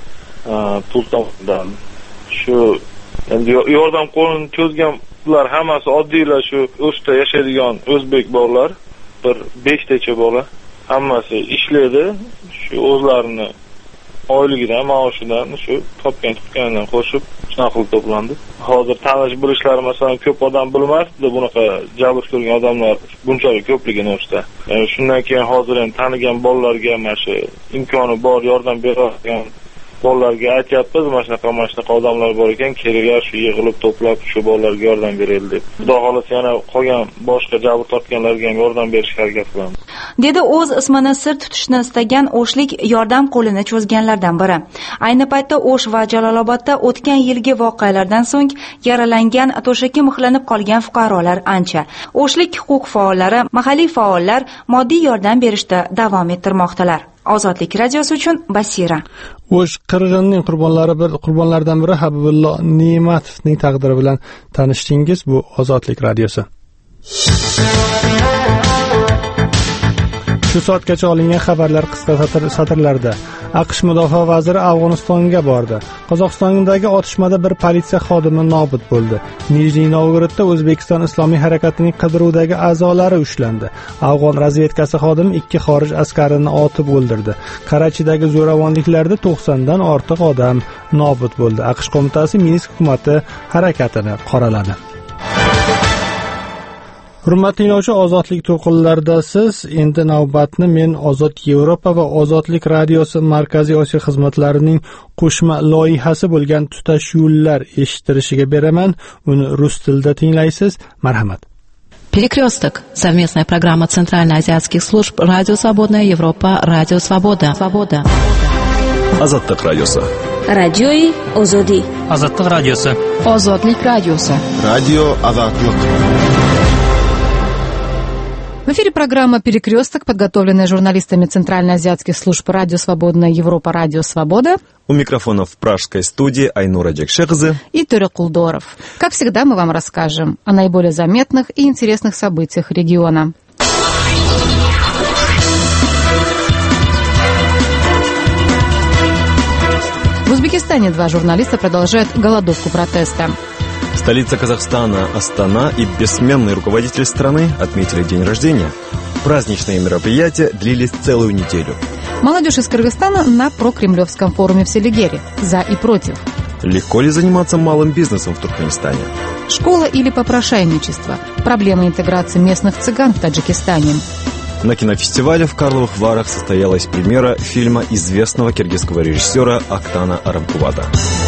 Pul topdan. Shu endi yordam qo'lini cho'zganlar hammasi oddiylar, shu O'shda yashaydigan o'zbek bolalar, bir beshtacha bola, hammasi ishlaydi, shu o'zlarini oyligidan, maoshidan shu topgan tutganidan qo'shib shunaqa qilib to'plandi. Hozir tanish bilishlar masalan ko'p odam bilmasdi, bunaqa jabr ko'rgan odamlar bunchalik ko'pligini O'shda. Yani shundan keyin hozir ham tanigan bolalarga mana shu imkoni bor yordam beradigan bolalarga aytyapmiz, mana shunaqa mana shunaqa odamlar bor ekan, keraklar shu yig'ilib to'plab shu bolalarga yordam beraylik deb. Xudo xolasa yana qolgan boshqa jabr tortganlarga ham yordam berishga harakat qilamiz, dedi o'z ismini sir tutishni istagan o'shlik yordam qo'lini cho'zganlardan biri. Ayni paytda O'sh va Jalolobodda o'tgan yilgi voqealardan so'ng yaralangan, to'shakka mixlanib qolgan fuqarolar ancha. O'shlik huquq faollari, mahalliy faollar moddiy yordam berishda davom ettirmoqdalar. Ozodlik radiosi uchun Basira. O'sh qirg'inning qurbonlari bir qurbonlardan biri Habibullo Ne'matovning taqdiri bilan tanishdingiz. Bu Ozodlik radiosi. Shu soatgacha olingan xabarlar qisqa satrlarda. AQSh mudofaa vaziri Afg'onistonga bordi. Qozog'istondagi otishmada bir politsiya xodimi nobud bo'ldi. Nijniy Novgorodda O'zbekiston Islomiy harakatining qidiruvdagi a'zolari ushlandi. Afg'on razvedkasi xodimi ikki xorij askarini otib o'ldirdi. Karachidagi zo'ravonliklarda to'qsondan ortiq odam nobud bo'ldi. AQSh qo'mitasi Minsk hukumati harakatini qoraladi. Hurmatli yo'lovchi, Ozodlik to'lqinlaridasiz. Endi navbatni men Ozod Yevropa va Ozodlik radiosi Markaziy Osiyo xizmatlarining qo'shma loyihasi bo'lgan Tutash yo'llar eshittirishiga beraman. Uni rus tilida tinglaysiz. Marhamat. Перекресток. Совместная программа Центральноазиатских служб Радио Свободная Европа, Радио Свобода. Свобода. Ozodlik radiosi. Radioyi Ozodi. Ozodlik radiosi. Ozodlik radiosi. Radio Ozodlik. В эфире программа «Перекресток», подготовленная журналистами центральноазиатских служб «Радио Свободная Европа», «Радио Свобода». У микрофонов в пражской студии Айнура Джекшехзе и Төрек Кулдоров. Как всегда, мы вам расскажем о наиболее заметных и интересных событиях региона. В Узбекистане два журналиста продолжают голодовку протеста. Столица Казахстана, Астана и бессменный руководитель страны отметили день рождения. Праздничные мероприятия длились целую неделю. Молодежь из Кыргызстана на прокремлевском форуме в Селигере. За и против. Легко ли заниматься малым бизнесом в Туркменистане? Школа или попрошайничество? Проблемы интеграции местных цыган в Таджикистане. На кинофестивале в Карловых Варах состоялась премьера фильма известного киргизского режиссера Актана Арамкувата.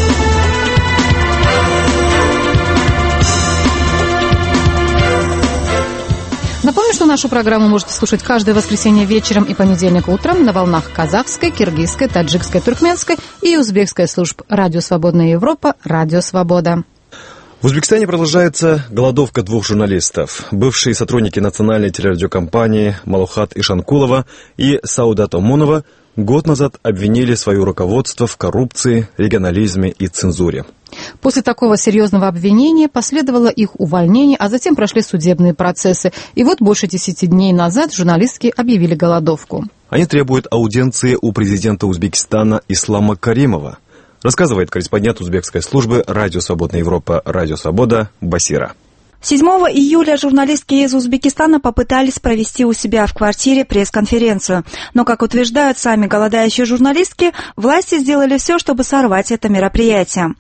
Напомню, что нашу программу можете слушать каждое воскресенье вечером и понедельник утром на волнах казахской, киргизской, таджикской, туркменской и узбекской служб «Радио Свободная Европа», «Радио Свобода». В Узбекистане продолжается голодовка двух журналистов. Бывшие сотрудники национальной телерадиокомпании Малухат Ишанкулова и Саудат Омонова год назад обвинили свое руководство в коррупции, регионализме и цензуре. После такого серьезного обвинения последовало их увольнение, а затем прошли судебные процессы. И вот больше десяти дней назад журналистки объявили голодовку. Они требуют аудиенции у президента Узбекистана Ислама Каримова, рассказывает корреспондент узбекской службы «Радио Свободная Европа», «Радио Свобода» Басира. седьмого июля журналистки из Узбекистана попытались провести у себя в квартире пресс-конференцию. Но, как утверждают сами голодающие журналистки, власти сделали все, чтобы сорвать это мероприятие.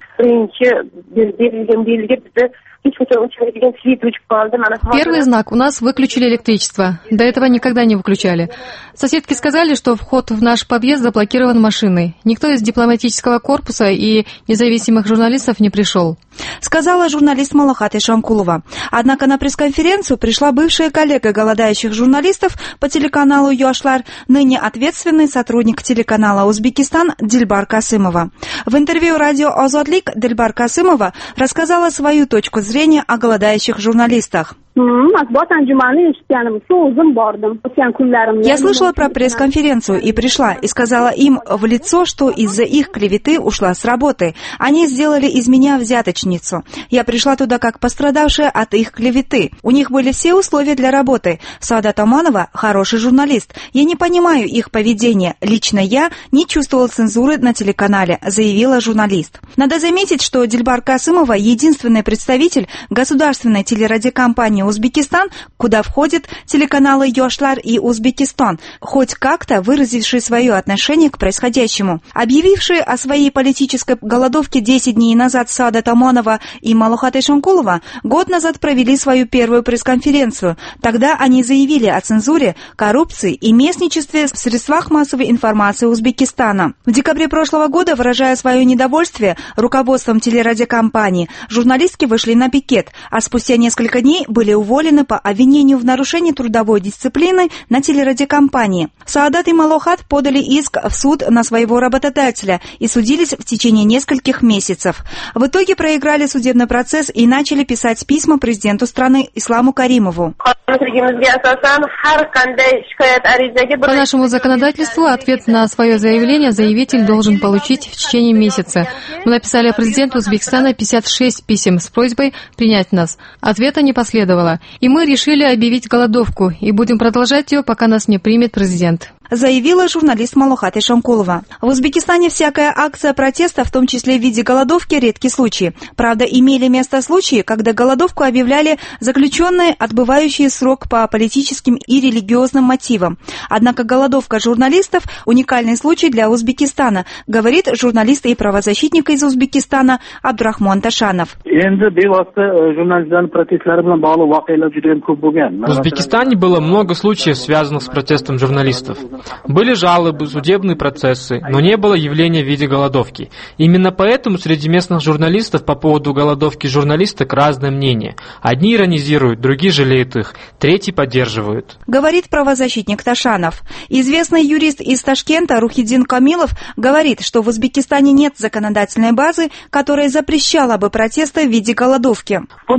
Первый знак. У нас выключили электричество. До этого никогда не выключали. Соседки сказали, что вход в наш подъезд заблокирован машиной. Никто из дипломатического корпуса и независимых журналистов не пришел. Сказала журналист Малухат Ишанкулова. Однако на пресс-конференцию пришла бывшая коллега голодающих журналистов по телеканалу «Юашлар», ныне ответственный сотрудник телеканала «Узбекистан» Дильбар Касымова. В интервью радио «Азатлик» Дильбар Касымова рассказала свою точку зрения о голодающих журналистах. Я слышала про пресс-конференцию и пришла, и сказала им в лицо, что из-за их клеветы ушла с работы. Они сделали из меня взяточницу. Я пришла туда как пострадавшая от их клеветы. У них были все условия для работы. Саадат Оманова хороший журналист. Я не понимаю их поведения. Лично я не чувствовала цензуры на телеканале, заявила журналист. Надо заметить, что Дильбар Касымова единственный представитель государственной телерадиокомпании «Узбекистан», куда входят телеканалы «Юашлар» и «Узбекистан», хоть как-то выразившие свое отношение к происходящему. Объявившие о своей политической голодовке десять дней назад Саадат Оманова и Малухат Ишанкулова год назад провели свою первую пресс-конференцию. Тогда они заявили о цензуре, коррупции и местничестве в средствах массовой информации Узбекистана. В декабре прошлого года, выражая свое недовольствие руководством телерадиокомпании, журналистки вышли на пикет, а спустя несколько дней были уволены по обвинению в нарушении трудовой дисциплины на телерадиокомпании. Саадат и Малухат подали иск в суд на своего работодателя и судились в течение нескольких месяцев. В итоге проиграли судебный процесс и начали писать письма президенту страны Исламу Каримову. По нашему законодательству ответ на свое заявление заявитель должен получить в течение месяца. Мы написали президенту Узбекистана пятьдесят шесть писем с просьбой принять нас. Ответа не последовало. И мы решили объявить голодовку, и будем продолжать ее, пока нас не примет президент. Заявила журналист Малухат Ишанкулова. В Узбекистане всякая акция протеста, в том числе в виде голодовки, редкий случай. Правда, имели место случаи, когда голодовку объявляли заключенные, отбывающие срок по политическим и религиозным мотивам. Однако голодовка журналистов – уникальный случай для Узбекистана, говорит журналист и правозащитник из Узбекистана Абдурахмон Ташанов. В Узбекистане было много случаев, связанных с протестом журналистов. Были жалобы, судебные процессы, но не было явления в виде голодовки. Именно поэтому среди местных журналистов по поводу голодовки журналисток разное мнение. Одни иронизируют, другие жалеют их, третьи поддерживают. Говорит правозащитник Ташанов. Известный юрист из Ташкента Рухиддин Камилов говорит, что в Узбекистане нет законодательной базы, которая запрещала бы протесты в виде голодовки.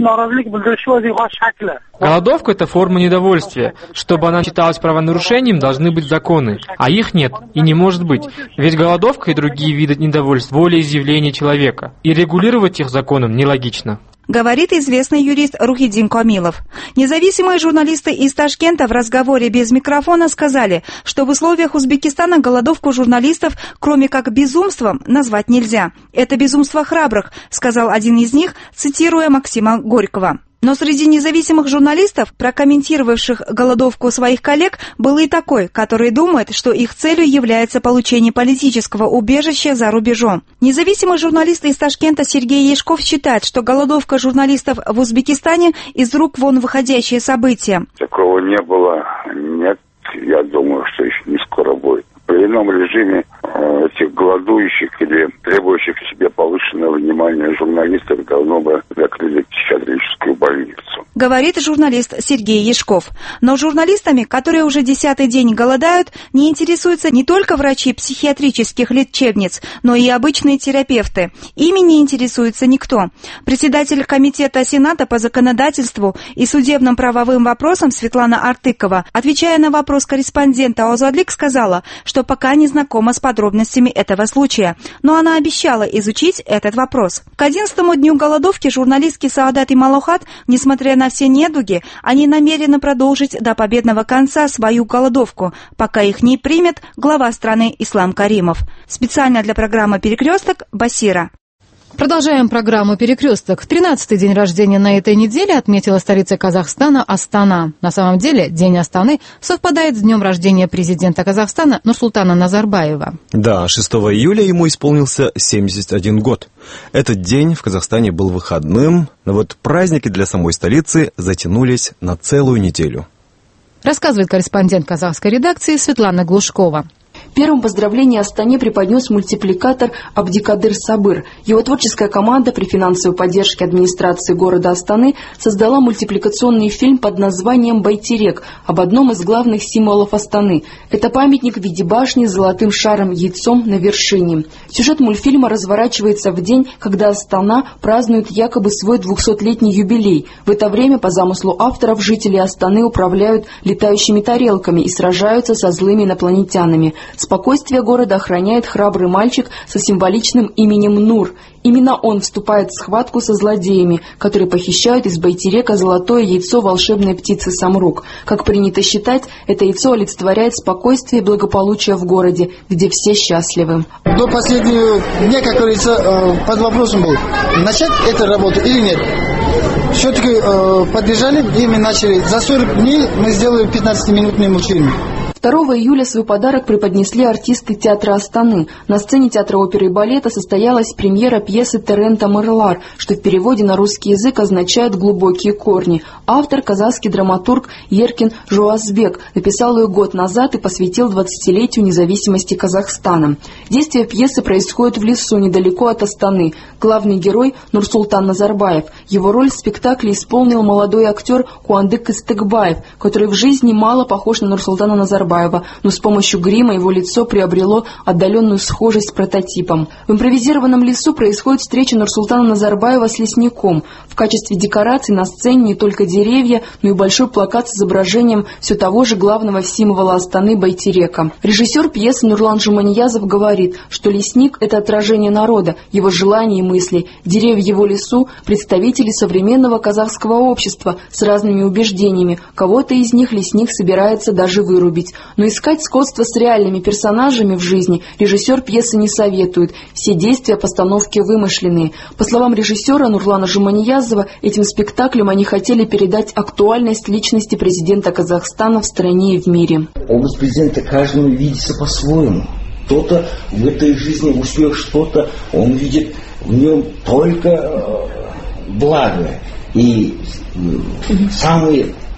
Голодовка – это форма недовольствия. Чтобы она считалась правонарушением, должны быть законы. А их нет и не может быть. Ведь голодовка и другие виды недовольств – волеизъявления человека. И регулировать их законом нелогично. Говорит известный юрист Рухиддин Камилов. Независимые журналисты из Ташкента в разговоре без микрофона сказали, что в условиях Узбекистана голодовку журналистов, кроме как безумством, назвать нельзя. Это безумство храбрых, сказал один из них, цитируя Максима Горького. Но среди независимых журналистов, прокомментировавших голодовку своих коллег, был и такой, который думает, что их целью является получение политического убежища за рубежом. Независимый журналист из Ташкента Сергей Ешков считает, что голодовка журналистов в Узбекистане из рук вон выходящее событие. Такого не было, нет, я думаю, что еще не скоро будет. При ином режиме э, этих голодующих или требующих к себе повышенного внимания журналистов давно бы закрыли психиатрическую больницу. Говорит журналист Сергей Ешков. Но журналистами, которые уже десятый день голодают, не интересуются не только врачи психиатрических лечебниц, но и обычные терапевты. Ими не интересуется никто. Председатель комитета Сената по законодательству и судебным правовым вопросам Светлана Артыкова, отвечая на вопрос корреспондента Озодлик, сказала, что пока не знакома с подробностями этого случая, но она обещала изучить этот вопрос. К одиннадцатому дню голодовки журналистки Саадат и Малохат, несмотря на все недуги, они намерены продолжить до победного конца свою голодовку, пока их не примет глава страны Ислам Каримов. Специально для программы «Перекресток» Басира. Продолжаем программу «Перекресток». тринадцатый день рождения на этой неделе отметила столица Казахстана Астана. На самом деле, День Астаны совпадает с днем рождения президента Казахстана Нурсултана Назарбаева. Да, шестого июля ему исполнился семьдесят один год. Этот день в Казахстане был выходным, но вот праздники для самой столицы затянулись на целую неделю. Рассказывает корреспондент казахской редакции Светлана Глушкова. Первым поздравление Астане преподнес мультипликатор Абдикадыр Сабыр. Его творческая команда при финансовой поддержке администрации города Астаны создала мультипликационный фильм под названием «Байтерек» об одном из главных символов Астаны. Это памятник в виде башни с золотым шаром-яйцом на вершине. Сюжет мультфильма разворачивается в день, когда Астана празднует якобы свой двухсотлетний юбилей. В это время, по замыслу авторов, жители Астаны управляют летающими тарелками и сражаются со злыми инопланетянами. Спокойствие города охраняет храбрый мальчик со символичным именем Нур. Именно он вступает в схватку со злодеями, которые похищают из Байтерека золотое яйцо волшебной птицы Самрук. Как принято считать, это яйцо олицетворяет спокойствие и благополучие в городе, где все счастливы. До последнего дня, как говорится, под вопросом был, начать эту работу или нет. Все-таки э, поддержали, и мы начали. За сорок дней мы сделали пятнадцатиминутный мультфильм. второго июля свой подарок преподнесли артисты театра Астаны. На сцене театра оперы и балета состоялась премьера пьесы Терента Мырлар, что в переводе на русский язык означает «глубокие корни». Автор, казахский драматург Еркин Жуазбек, написал ее год назад и посвятил двадцатилетию независимости Казахстана. Действие пьесы происходит в лесу, недалеко от Астаны. Главный герой Нурсултан Назарбаев. Его роль в спектакле исполнил молодой актер Куандык Истыкбаев, который в жизни мало похож на Нурсултана Назарбаева, но с помощью грима его лицо приобрело отдаленную схожесть с прототипом. В импровизированном лесу происходит встреча Нурсултана Назарбаева с лесником. В качестве декораций на сцене не только деревья, но и большой плакат с изображением все того же главного символа Астаны Байтерека. Режиссер пьесы Нурлан Жуманиязов говорит, что лесник – это отражение народа, его желаний и мыслей. Деревья в его лесу – представители современного казахского общества с разными убеждениями. Кого-то из них лесник собирается даже вырубить. Но искать сходство с реальными персонажами в жизни режиссер пьесы не советует. Все действия постановки вымышленные. По словам режиссера Нурлана Жуманиязова, этим спектаклем они хотели передать актуальность личности президента Казахстана в стране и в мире. Образ президента каждому видится по-своему. Кто-то в этой жизни успех, что-то он видит в нем только благо. И самые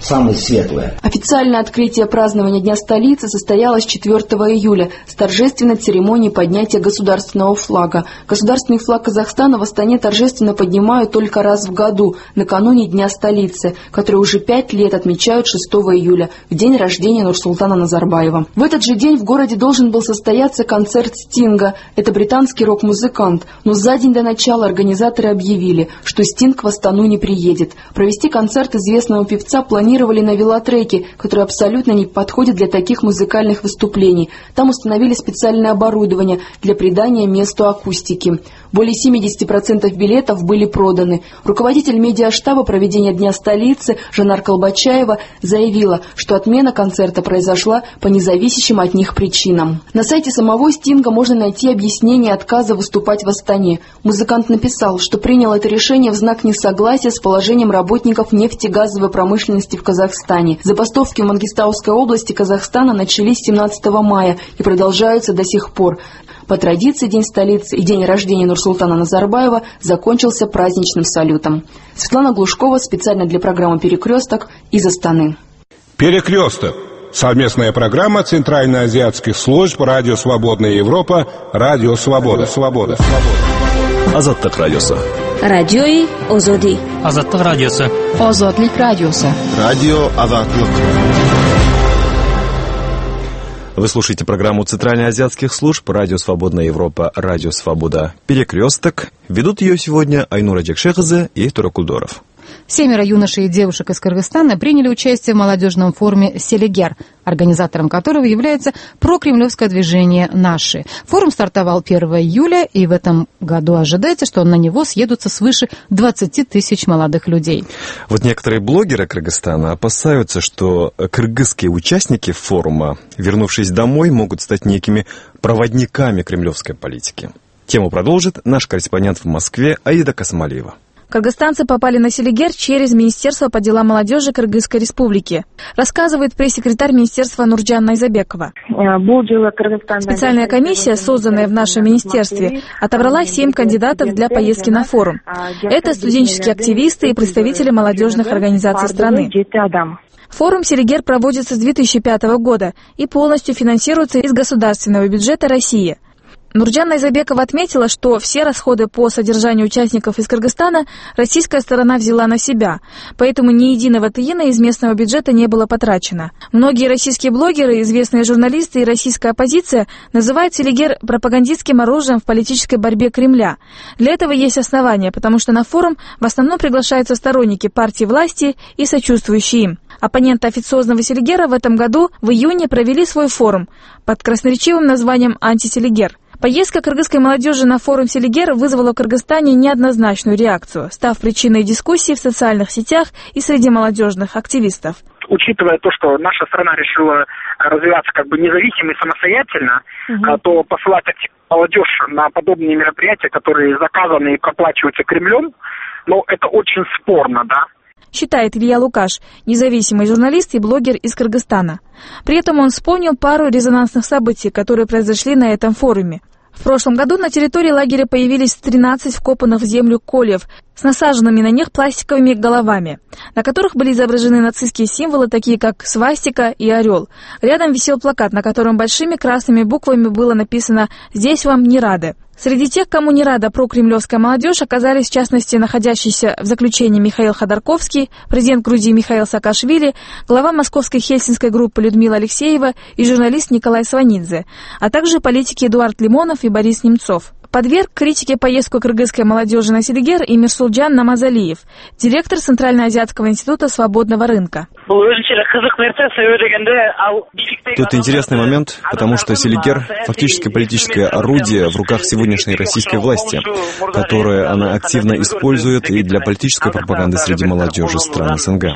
самое светлое. Официальное открытие празднования Дня столицы состоялось четвёртого июля с торжественной церемонией поднятия государственного флага. Государственный флаг Казахстана в Астане торжественно поднимают только раз в году, накануне Дня столицы, который уже пять лет отмечают шестого июля, в день рождения Нурсултана Назарбаева. В этот же день в городе должен был состояться концерт Стинга. Это британский рок-музыкант. Но за день до начала организаторы объявили, что Стинг в Астану не приедет. Провести концерт известного певца планировали на велотреке, который абсолютно не подходит для таких музыкальных выступлений. Там установили специальное оборудование для придания месту акустики. Более семьдесят процентов билетов были проданы. Руководитель медиаштаба проведения Дня столицы Жанар Колбачаева заявила, что отмена концерта произошла по независящим от них причинам. На сайте самого Стинга можно найти объяснение отказа выступать в Астане. Музыкант написал, что принял это решение в знак несогласия с положением работников нефтегазовой промышленности в Казахстане. Забастовки в Мангистауской области Казахстана начались семнадцатого мая и продолжаются до сих пор. По традиции День столицы и день рождения Нурсултана Назарбаева закончился праздничным салютом. Светлана Глушкова специально для программы «Перекресток» из Астаны. «Перекресток» — совместная программа Центральноазиатских служб «Радио Свободная Европа», «Радио Свобода». Свобода. Азаттык радиосы. Радиои Озоди. Азаттык радиосы. Озодлик радиосы. Радио Азаттык. Вы слушаете программу Центральноазиатских служб «Радио Свободная Европа», «Радио Свобода». «Перекресток». Ведут ее сегодня Айнура Джекшехзе и Тура Кулдоров. Семеро юношей и девушек из Кыргызстана приняли участие в молодежном форуме «Селигер», организатором которого является прокремлевское движение «Наши». Форум стартовал первого июля, и в этом году ожидается, что на него съедутся свыше двадцати тысяч молодых людей. Вот некоторые блогеры Кыргызстана опасаются, что кыргызские участники форума, вернувшись домой, могут стать некими проводниками кремлевской политики. Тему продолжит наш корреспондент в Москве Аида Касмалиева. Кыргызстанцы попали на Селигер через Министерство по делам молодежи Кыргызской республики, рассказывает пресс-секретарь министерства Нурджан Найзабекова. Специальная комиссия, созданная в нашем министерстве, отобрала семь кандидатов для поездки на форум. Это студенческие активисты и представители молодежных организаций страны. Форум «Селигер» проводится с две тысячи пятого года и полностью финансируется из государственного бюджета России. Нурджан Найзабекова отметила, что все расходы по содержанию участников из Кыргызстана российская сторона взяла на себя, поэтому ни единого тыина из местного бюджета не было потрачено. Многие российские блогеры, известные журналисты и российская оппозиция называют Селигер пропагандистским оружием в политической борьбе Кремля. Для этого есть основания, потому что на форум в основном приглашаются сторонники партии власти и сочувствующие им. Оппоненты официозного Селигера в этом году в июне провели свой форум под красноречивым названием «Антиселигер». Поездка кыргызской молодежи на форум «Селигер» вызвала в Кыргызстане неоднозначную реакцию, став причиной дискуссий в социальных сетях и среди молодежных активистов. Учитывая то, что наша страна решила развиваться как бы независимо и самостоятельно, угу. то посылать молодежь на подобные мероприятия, которые заказаны и проплачиваются Кремлем, ну, это очень спорно, да. Считает Илья Лукаш, независимый журналист и блогер из Кыргызстана. При этом он вспомнил пару резонансных событий, которые произошли на этом форуме. В прошлом году на территории лагеря появились тринадцать вкопанных в землю кольев с насаженными на них пластиковыми головами, на которых были изображены нацистские символы, такие как свастика и орел. Рядом висел плакат, на котором большими красными буквами было написано «Здесь вам не рады». Среди тех, кому не рада прокремлевская молодежь, оказались в частности находящийся в заключении Михаил Ходорковский, президент Грузии Михаил Саакашвили, глава московской хельсинской группы Людмила Алексеева и журналист Николай Сванидзе, а также политики Эдуард Лимонов и Борис Немцов. Подверг критике поездку кыргызской молодежи на Селигер и Мирсулджан Намазалиев, директор Центральноазиатского института свободного рынка. Тут интересный момент, потому что Селигер – фактически политическое орудие в руках сегодняшней российской власти, которое она активно использует и для политической пропаганды среди молодежи стран СНГ.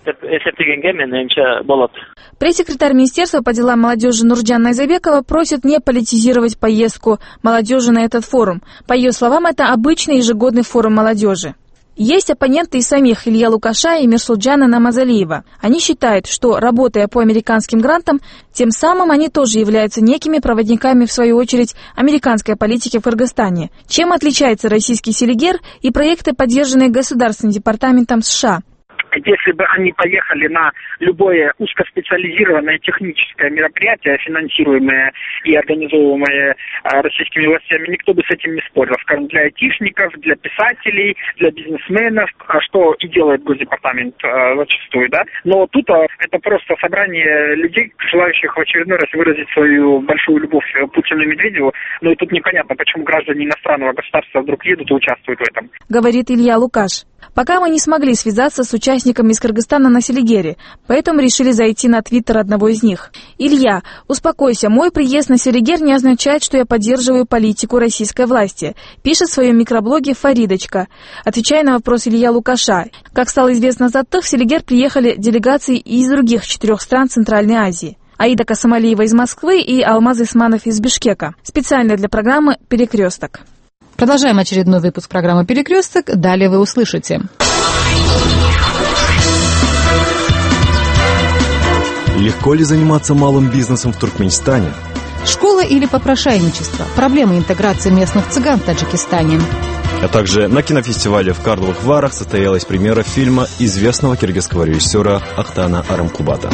Пресс-секретарь Министерства по делам молодежи Нурджан Найзабекова просит не политизировать поездку молодежи на этот форум. По ее словам, это обычный ежегодный форум молодежи. Есть оппоненты и самих Илья Лукаша и Мирсулджана Намазалиева. Они считают, что, работая по американским грантам, тем самым они тоже являются некими проводниками, в свою очередь, американской политики в Кыргызстане. Чем отличается российский Селигер и проекты, поддержанные Государственным департаментом США? Если бы они поехали на любое узкоспециализированное техническое мероприятие, финансируемое и организовываемое российскими властями, никто бы с этим не спорил. Скажем, для айтишников, для писателей, для бизнесменов, что и делает Госдепартамент зачастую, да. Но тут это просто собрание людей, желающих в очередной раз выразить свою большую любовь Путину и Медведеву. Но и тут непонятно, почему граждане иностранного государства вдруг едут и участвуют в этом. Говорит Илья Лукаш. Пока мы не смогли связаться с участниками из Кыргызстана на Селигере, поэтому решили зайти на твиттер одного из них. Илья, успокойся, мой приезд на Селигер не означает, что я поддерживаю политику российской власти, пишет в своем микроблоге Фаридочка, отвечая на вопрос Илья Лукаша. Как стало известно зато, в Селигер приехали делегации из других четырех стран Центральной Азии. Аида Касамалиева из Москвы и Алмаз Исманов из Бишкека. Специально для программы «Перекресток». Продолжаем очередной выпуск программы «Перекресток». Далее вы услышите. Легко ли заниматься малым бизнесом в Туркменистане? Школа или попрошайничество? Проблемы интеграции местных цыган в Таджикистане. А также на кинофестивале в Карловых Варах состоялась премьера фильма известного киргизского режиссера Ахтана Арамкубата.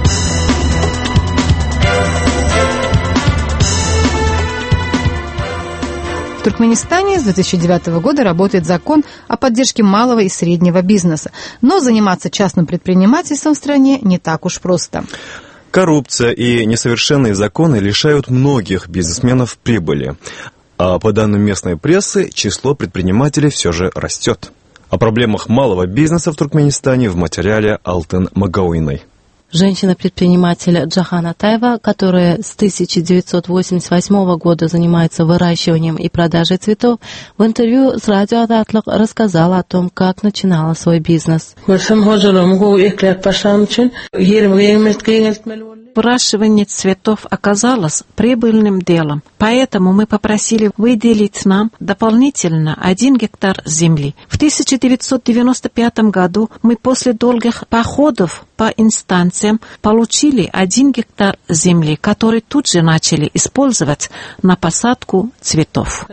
В Туркменистане с две тысячи девятого года работает закон о поддержке малого и среднего бизнеса. Но заниматься частным предпринимательством в стране не так уж просто. Коррупция и несовершенные законы лишают многих бизнесменов прибыли. А по данным местной прессы, число предпринимателей все же растет. О проблемах малого бизнеса в Туркменистане в материале Алтын Магауиной. Женщина-предприниматель Джахан Атаева, которая с тысяча девятьсот восемьдесят восьмого года занимается выращиванием и продажей цветов, в интервью с радио Ататлык рассказала о том, как начинала свой бизнес. Выращивание цветов оказалось прибыльным делом, поэтому мы попросили выделить нам дополнительно один гектар земли. В тысяча девятьсот девяносто пятом году мы после долгих походов по инстанциям получили один гектар земли, который тут же начали использовать на посадку цветов.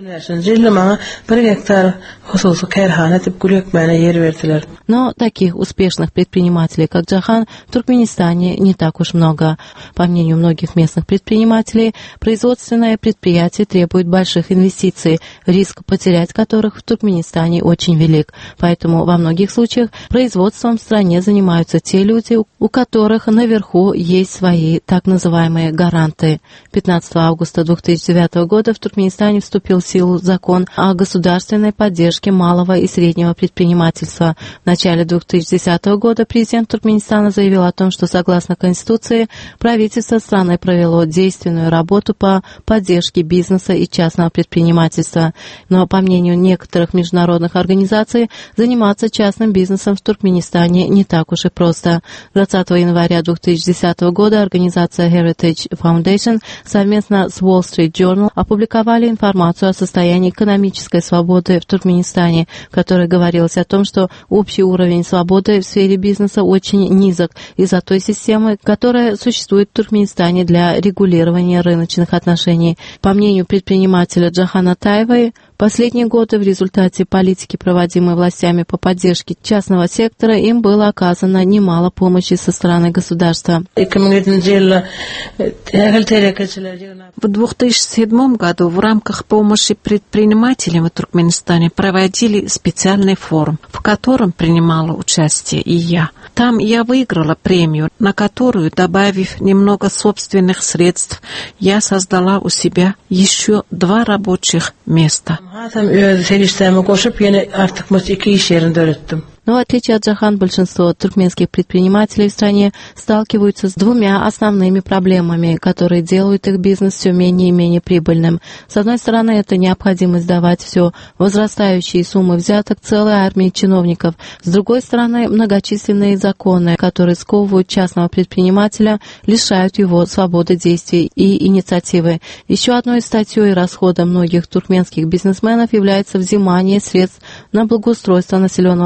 Но таких успешных предпринимателей, как Джахан, в Туркменистане не так уж много. По мнению многих местных предпринимателей, производственное предприятие требует больших инвестиций, риск потерять которых в Туркменистане очень велик. Поэтому во многих случаях производством в стране занимаются те люди, у которых наверху есть свои так называемые гаранты. пятнадцатого августа две тысячи девятого года в Туркменистане вступил в силу закон о государственной поддержке малого и среднего предпринимательства. В начале две тысячи десятого года президент Туркменистана заявил о том, что согласно Конституции правительство страны провело действенную работу по поддержке бизнеса и частного предпринимательства. Но, по мнению некоторых международных организаций, заниматься частным бизнесом в Туркменистане не так уж и просто. двадцатого января две тысячи десятого года организация Heritage Foundation совместно с Wall Street Journal опубликовали информацию о состоянии экономической свободы в Туркменистане, в которой говорилось о том, что общий уровень свободы в сфере бизнеса очень низок из-за той системы, которая существует в Туркменистане для регулирования рыночных отношений. По мнению предпринимателя Джахана Атаевой, последние годы в результате политики, проводимой властями по поддержке частного сектора, им было оказано немало помощи со стороны государства. В две тысячи седьмом году в рамках помощи предпринимателям в Туркменистане проводили специальный форум, в котором принимала участие и я. Там я выиграла премию, на которую, добавив немного собственных средств, я создала у себя еще два рабочих места. Но в отличие от Джахан, большинство туркменских предпринимателей в стране сталкиваются с двумя основными проблемами, которые делают их бизнес все менее и менее прибыльным. С одной стороны, это необходимость давать все возрастающие суммы взяток целой армии чиновников. С другой стороны, многочисленные законы, которые сковывают частного предпринимателя, лишают его свободы действий и инициативы. Еще одной статьей расхода многих туркменских бизнесменов является взимание средств на благоустройство населенного пункта.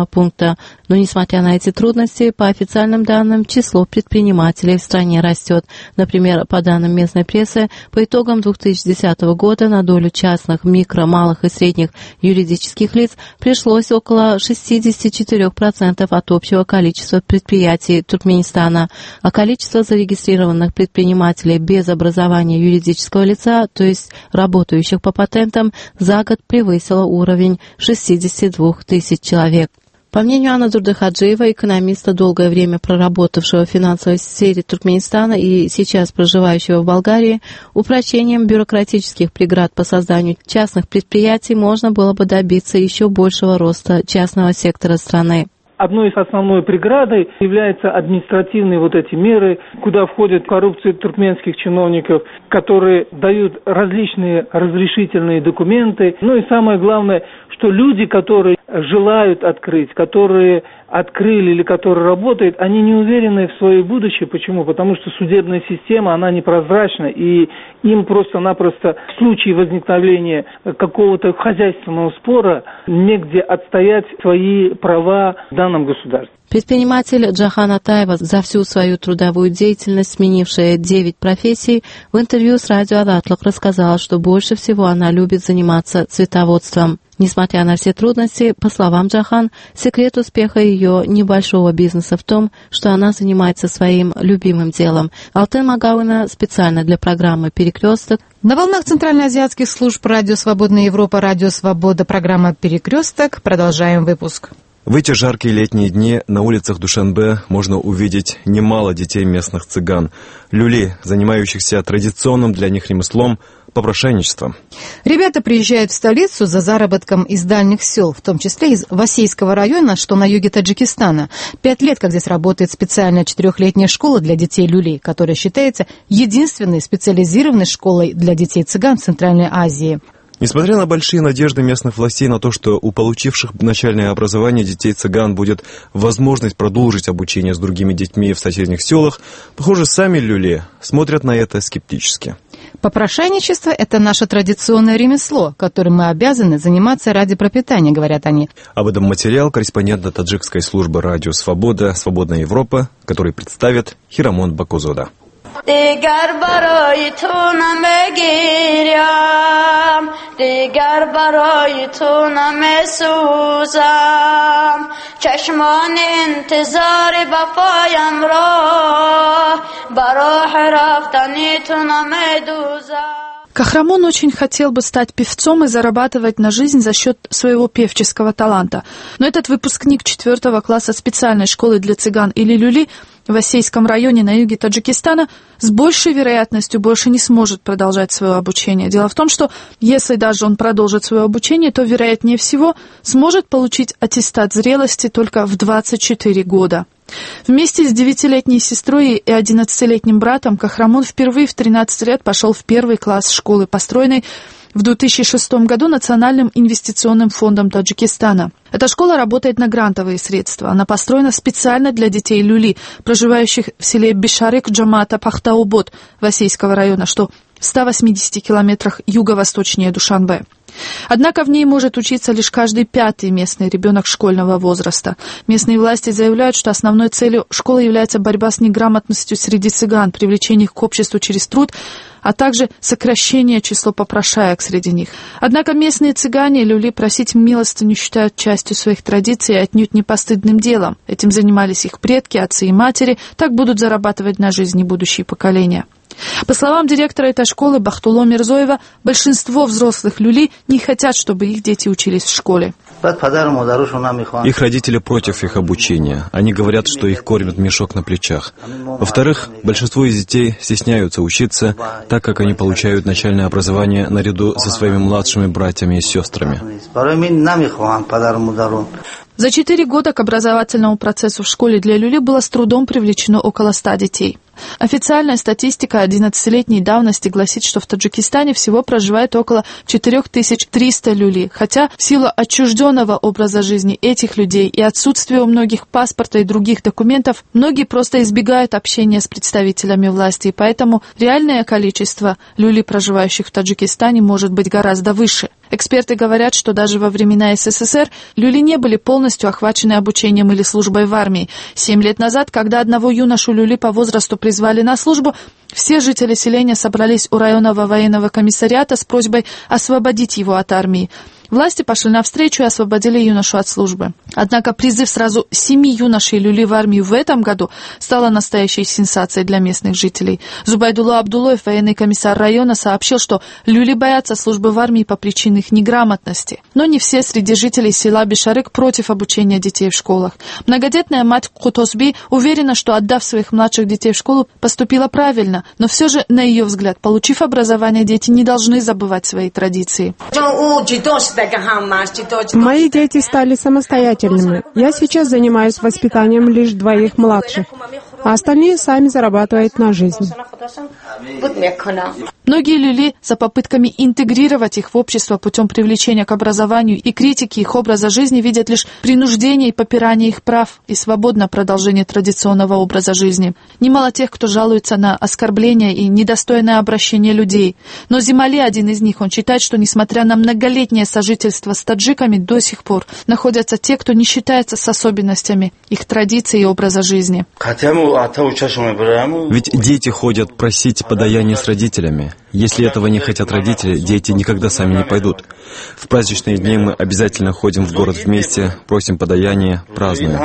года. Но, несмотря на эти трудности, по официальным данным, число предпринимателей в стране растет. Например, по данным местной прессы, по итогам две тысячи десятого года на долю частных, микро, малых и средних юридических лиц пришлось около шестьдесят четыре процента от общего количества предприятий Туркменистана, а количество зарегистрированных предпринимателей без образования юридического лица, то есть работающих по патентам, за год превысило уровень шестьдесят два тысяч человек. По мнению Анадурды Хаджиева, экономиста, долгое время проработавшего в финансовой сфере Туркменистана и сейчас проживающего в Болгарии, упрочением бюрократических преград по созданию частных предприятий можно было бы добиться еще большего роста частного сектора страны. Одной из основной преградой являются административные вот эти меры, куда входит коррупция туркменских чиновников, которые дают различные разрешительные документы. Ну и самое главное, что люди, которые желают открыть, которые открыли или которые работают, они не уверены в свое будущее. Почему? Потому что судебная система, она непрозрачна, и им просто-напросто в случае возникновения какого-то хозяйственного спора негде отстоять свои права в данном государстве. Предприниматель Джахан Атаева, за всю свою трудовую деятельность сменившая девять профессий, в интервью с радио Адатлык рассказала, что больше всего она любит заниматься цветоводством. Несмотря на все трудности, по словам Джахан, секрет успеха ее небольшого бизнеса в том, что она занимается своим любимым делом. Алтын Магауина специально для программы «Перекресток». На волнах центральноазиатских служб «Радио Свободная Европа», «Радио Свобода», программа «Перекресток». Продолжаем выпуск. В эти жаркие летние дни на улицах Душанбе можно увидеть немало детей местных цыган, люли, занимающихся традиционным для них ремеслом попрошайничеством. Ребята приезжают в столицу за заработком из дальних сел, в том числе из Васейского района, что на юге Таджикистана. Пять лет, как здесь работает специальная четырехлетняя школа для детей люли, которая считается единственной специализированной школой для детей цыган в Центральной Азии. Несмотря на большие надежды местных властей на то, что у получивших начальное образование детей цыган будет возможность продолжить обучение с другими детьми в соседних селах, похоже, сами люли смотрят на это скептически. Попрошайничество – это наше традиционное ремесло, которым мы обязаны заниматься ради пропитания, говорят они. Об этом материал корреспондента таджикской службы «Радио Свобода», «Свободная Европа», который представит Хирамон Бакузода. دیگر برای تو نمیگیرم دیگر برای تو نمیسوزم چشمان انتظار وفایم را برای رفتنی تو نمیدوزم. Кахрамон очень хотел бы стать певцом и зарабатывать на жизнь за счет своего певческого таланта. Но этот выпускник четвертого класса специальной школы для цыган или люли в Васейском районе на юге Таджикистана с большей вероятностью больше не сможет продолжать свое обучение. Дело в том, что если даже он продолжит свое обучение, то, вероятнее всего, сможет получить аттестат зрелости только в двадцать четыре года. Вместе с девятилетней сестрой и одиннадцатилетним братом Кахрамон впервые в тринадцать лет пошел в первый класс школы, построенной в две тысячи шестом году Национальным инвестиционным фондом Таджикистана. Эта школа работает на грантовые средства. Она построена специально для детей люли, проживающих в селе Бишарик Джамата Пахтаубод Васейского района, что в ста восьмидесяти километрах юго-восточнее Душанбе. Однако в ней может учиться лишь каждый пятый местный ребенок школьного возраста. Местные власти заявляют, что основной целью школы является борьба с неграмотностью среди цыган, привлечение их к обществу через труд, а также сокращение числа попрошаек среди них. Однако местные цыгане и люли просить милостыню считают частью своих традиций и отнюдь не постыдным делом. Этим занимались их предки, отцы и матери, так будут зарабатывать на жизнь и будущие поколения. По словам директора этой школы Бахтуло Мирзоева, большинство взрослых люли не хотят, чтобы их дети учились в школе. Их родители против их обучения. Они говорят, что их кормят мешок на плечах. Во-вторых, большинство из детей стесняются учиться, так как они получают начальное образование наряду со своими младшими братьями и сестрами. За четыре года к образовательному процессу в школе для люли было с трудом привлечено около ста детей. Официальная статистика одиннадцатилетней давности гласит, что в Таджикистане всего проживает около четыре тысячи триста люли, хотя в силу отчужденного образа жизни этих людей и отсутствия у многих паспорта и других документов, многие просто избегают общения с представителями власти, и поэтому реальное количество люли, проживающих в Таджикистане, может быть гораздо выше. Эксперты говорят, что даже во времена СССР люли не были полностью охвачены обучением или службой в армии. Семь лет назад, когда одного юношу люли по возрасту призвали на службу, все жители селения собрались у районного военного комиссариата с просьбой освободить его от армии. Власти пошли навстречу и освободили юношу от службы. Однако призыв сразу семи юношей люли в армию в этом году стала настоящей сенсацией для местных жителей. Зубайдулла Абдуллоев, военный комиссар района, сообщил, что люли боятся службы в армии по причине их неграмотности. Но не все среди жителей села Бишарык против обучения детей в школах. Многодетная мать Кутосби уверена, что, отдав своих младших детей в школу, поступила правильно, но все же, на ее взгляд, получив образование, дети не должны забывать свои традиции. Мои дети стали самостоятельными. Я сейчас занимаюсь воспитанием лишь двоих младших, а остальные сами зарабатывают на жизнь. Многие люли за попытками интегрировать их в общество путем привлечения к образованию и критики их образа жизни видят лишь принуждение и попирание их прав и свободное продолжение традиционного образа жизни. Немало тех, кто жалуется на оскорбления и недостойное обращение людей. Но Зимали один из них. Он считает, что несмотря на многолетнее сожительство с таджиками, до сих пор находятся те, кто не считается с особенностями их традиций и образа жизни. Ведь дети ходят просить подаяния с родителями. Если этого не хотят родители, дети никогда сами не пойдут. В праздничные дни мы обязательно ходим в город вместе, просим подаяния, празднуем.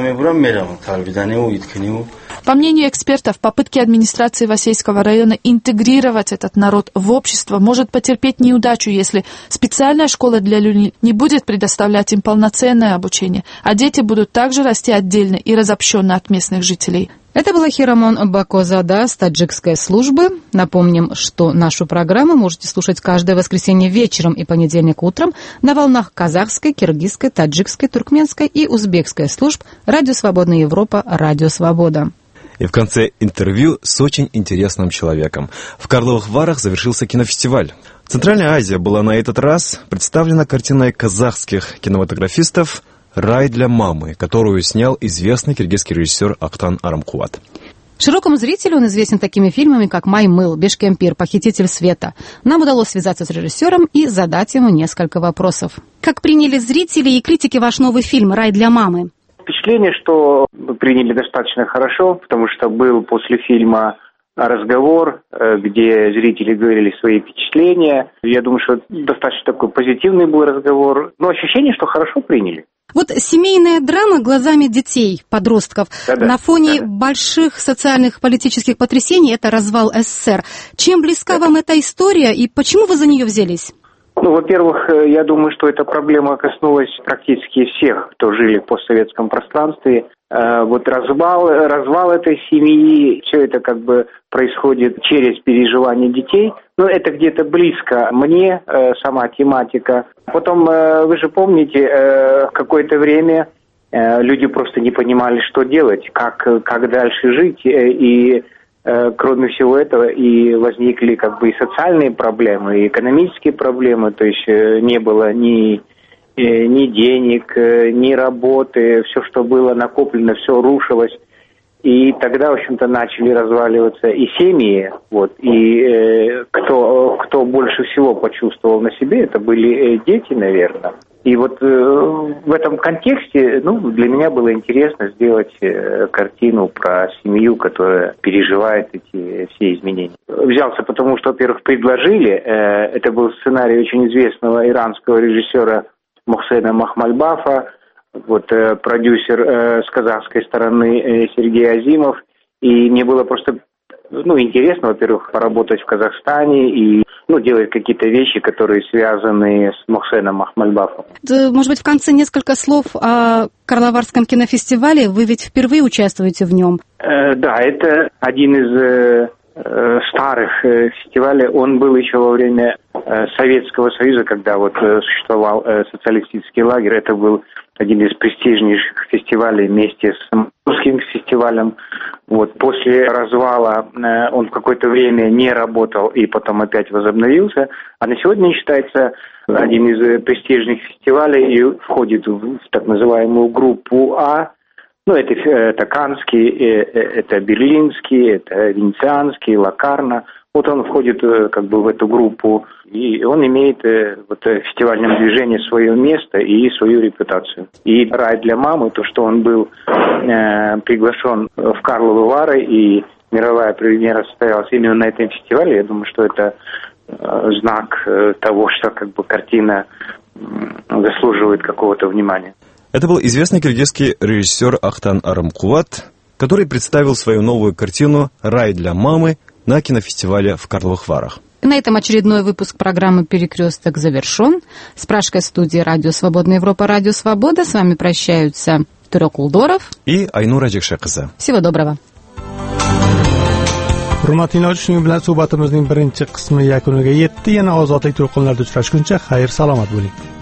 По мнению экспертов, попытки администрации Васейского района интегрировать этот народ в общество может потерпеть неудачу, если специальная школа для люли не будет предоставлять им полноценное обучение, а дети будут также расти отдельно и разобщенно от местных жителей. Это была Хирамон Бакозада с таджикской службы. Напомним, что нашу программу можете слушать каждое воскресенье вечером и понедельник утром на волнах казахской, киргизской, таджикской, туркменской и узбекской служб «Радио Свободная Европа», «Радио Свобода». И в конце интервью с очень интересным человеком. В Карловых Варах завершился кинофестиваль. Центральная Азия была на этот раз представлена картиной казахских кинематографистов «Рай для мамы», которую снял известный киргизский режиссер Актан Арамкуат. Широкому зрителю он известен такими фильмами, как «Маймыл», «Бешкемпир», «Похититель света». Нам удалось связаться с режиссером и задать ему несколько вопросов. Как приняли зрители и критики ваш новый фильм «Рай для мамы»? Впечатление, что приняли достаточно хорошо, потому что был после фильма разговор, где зрители говорили свои впечатления. Я думаю, что достаточно такой позитивный был разговор. Но ощущение, что хорошо приняли. Вот семейная драма глазами детей, подростков, да-да, на фоне да-да. больших социальных политических потрясений, это развал СССР. Чем близка да-да. вам эта история и почему вы за нее взялись? Ну, во-первых, я думаю, что эта проблема коснулась практически всех, кто жили в постсоветском пространстве. Вот развал, развал этой семьи, все это как бы происходит через переживания детей. Но это где-то близко мне, сама тематика. Потом, вы же помните, какое-то время люди просто не понимали, что делать, как, как дальше жить. И кроме всего этого и возникли как бы и социальные проблемы, и экономические проблемы. То есть не было ни... ни денег, ни работы, все, что было накоплено, все рушилось. И тогда, в общем-то, начали разваливаться и семьи, вот, и э, кто, кто больше всего почувствовал на себе, это были э, дети, наверное. И вот э, в этом контексте, ну, для меня было интересно сделать э, картину про семью, которая переживает эти все изменения. Взялся потому, что, во-первых, предложили, э, это был сценарий очень известного иранского режиссера Мухсена Махмальбафа, вот э, продюсер э, с казахской стороны э, Сергей Азимов, и мне было просто, ну, интересно, во-первых, поработать в Казахстане и, ну, делать какие-то вещи, которые связаны с Мухсеном Махмальбафом. Может быть, в конце несколько слов о Карловарском кинофестивале, вы ведь впервые участвуете в нем? Э, да, это один из э, э, старых э, фестивалей, он был еще во время э, Советского Союза, когда вот э, существовал э, социалистический лагерь, это был один из престижнейших фестивалей вместе с Московским фестивалем. Вот. После развала э, он в какое-то время не работал и потом опять возобновился. А на сегодня считается один из престижных фестивалей и входит в, в так называемую группу А. Ну, это, это Каннский, это Берлинский, это Венецианский, Локарно. Вот он входит как бы в эту группу, и он имеет вот, в фестивальном движении свое место и свою репутацию. И «Рай для мамы», то, что он был э, приглашен в Карловы Вары, и мировая премьера состоялась именно на этом фестивале, я думаю, что это э, знак э, того, что как бы картина э, заслуживает какого-то внимания. Это был известный киргизский режиссер Ахтан Арамкулат, который представил свою новую картину «Рай для мамы» на кинофестивале в Карловых Варах. На этом очередной выпуск программы «Перекресток» завершен. С пражской студии «Радио Свободная Европа», «Радио Свобода» с вами прощаются Турек Улдоров и Айнура Джекшекызы. Всего доброго. Hurmatli tinglovchilar bilan suhbatimizning birinchi qismi yakuniga yetdi. Yana ozodlik to'lqinlarida uchrashguncha xayr salomat bo'ling.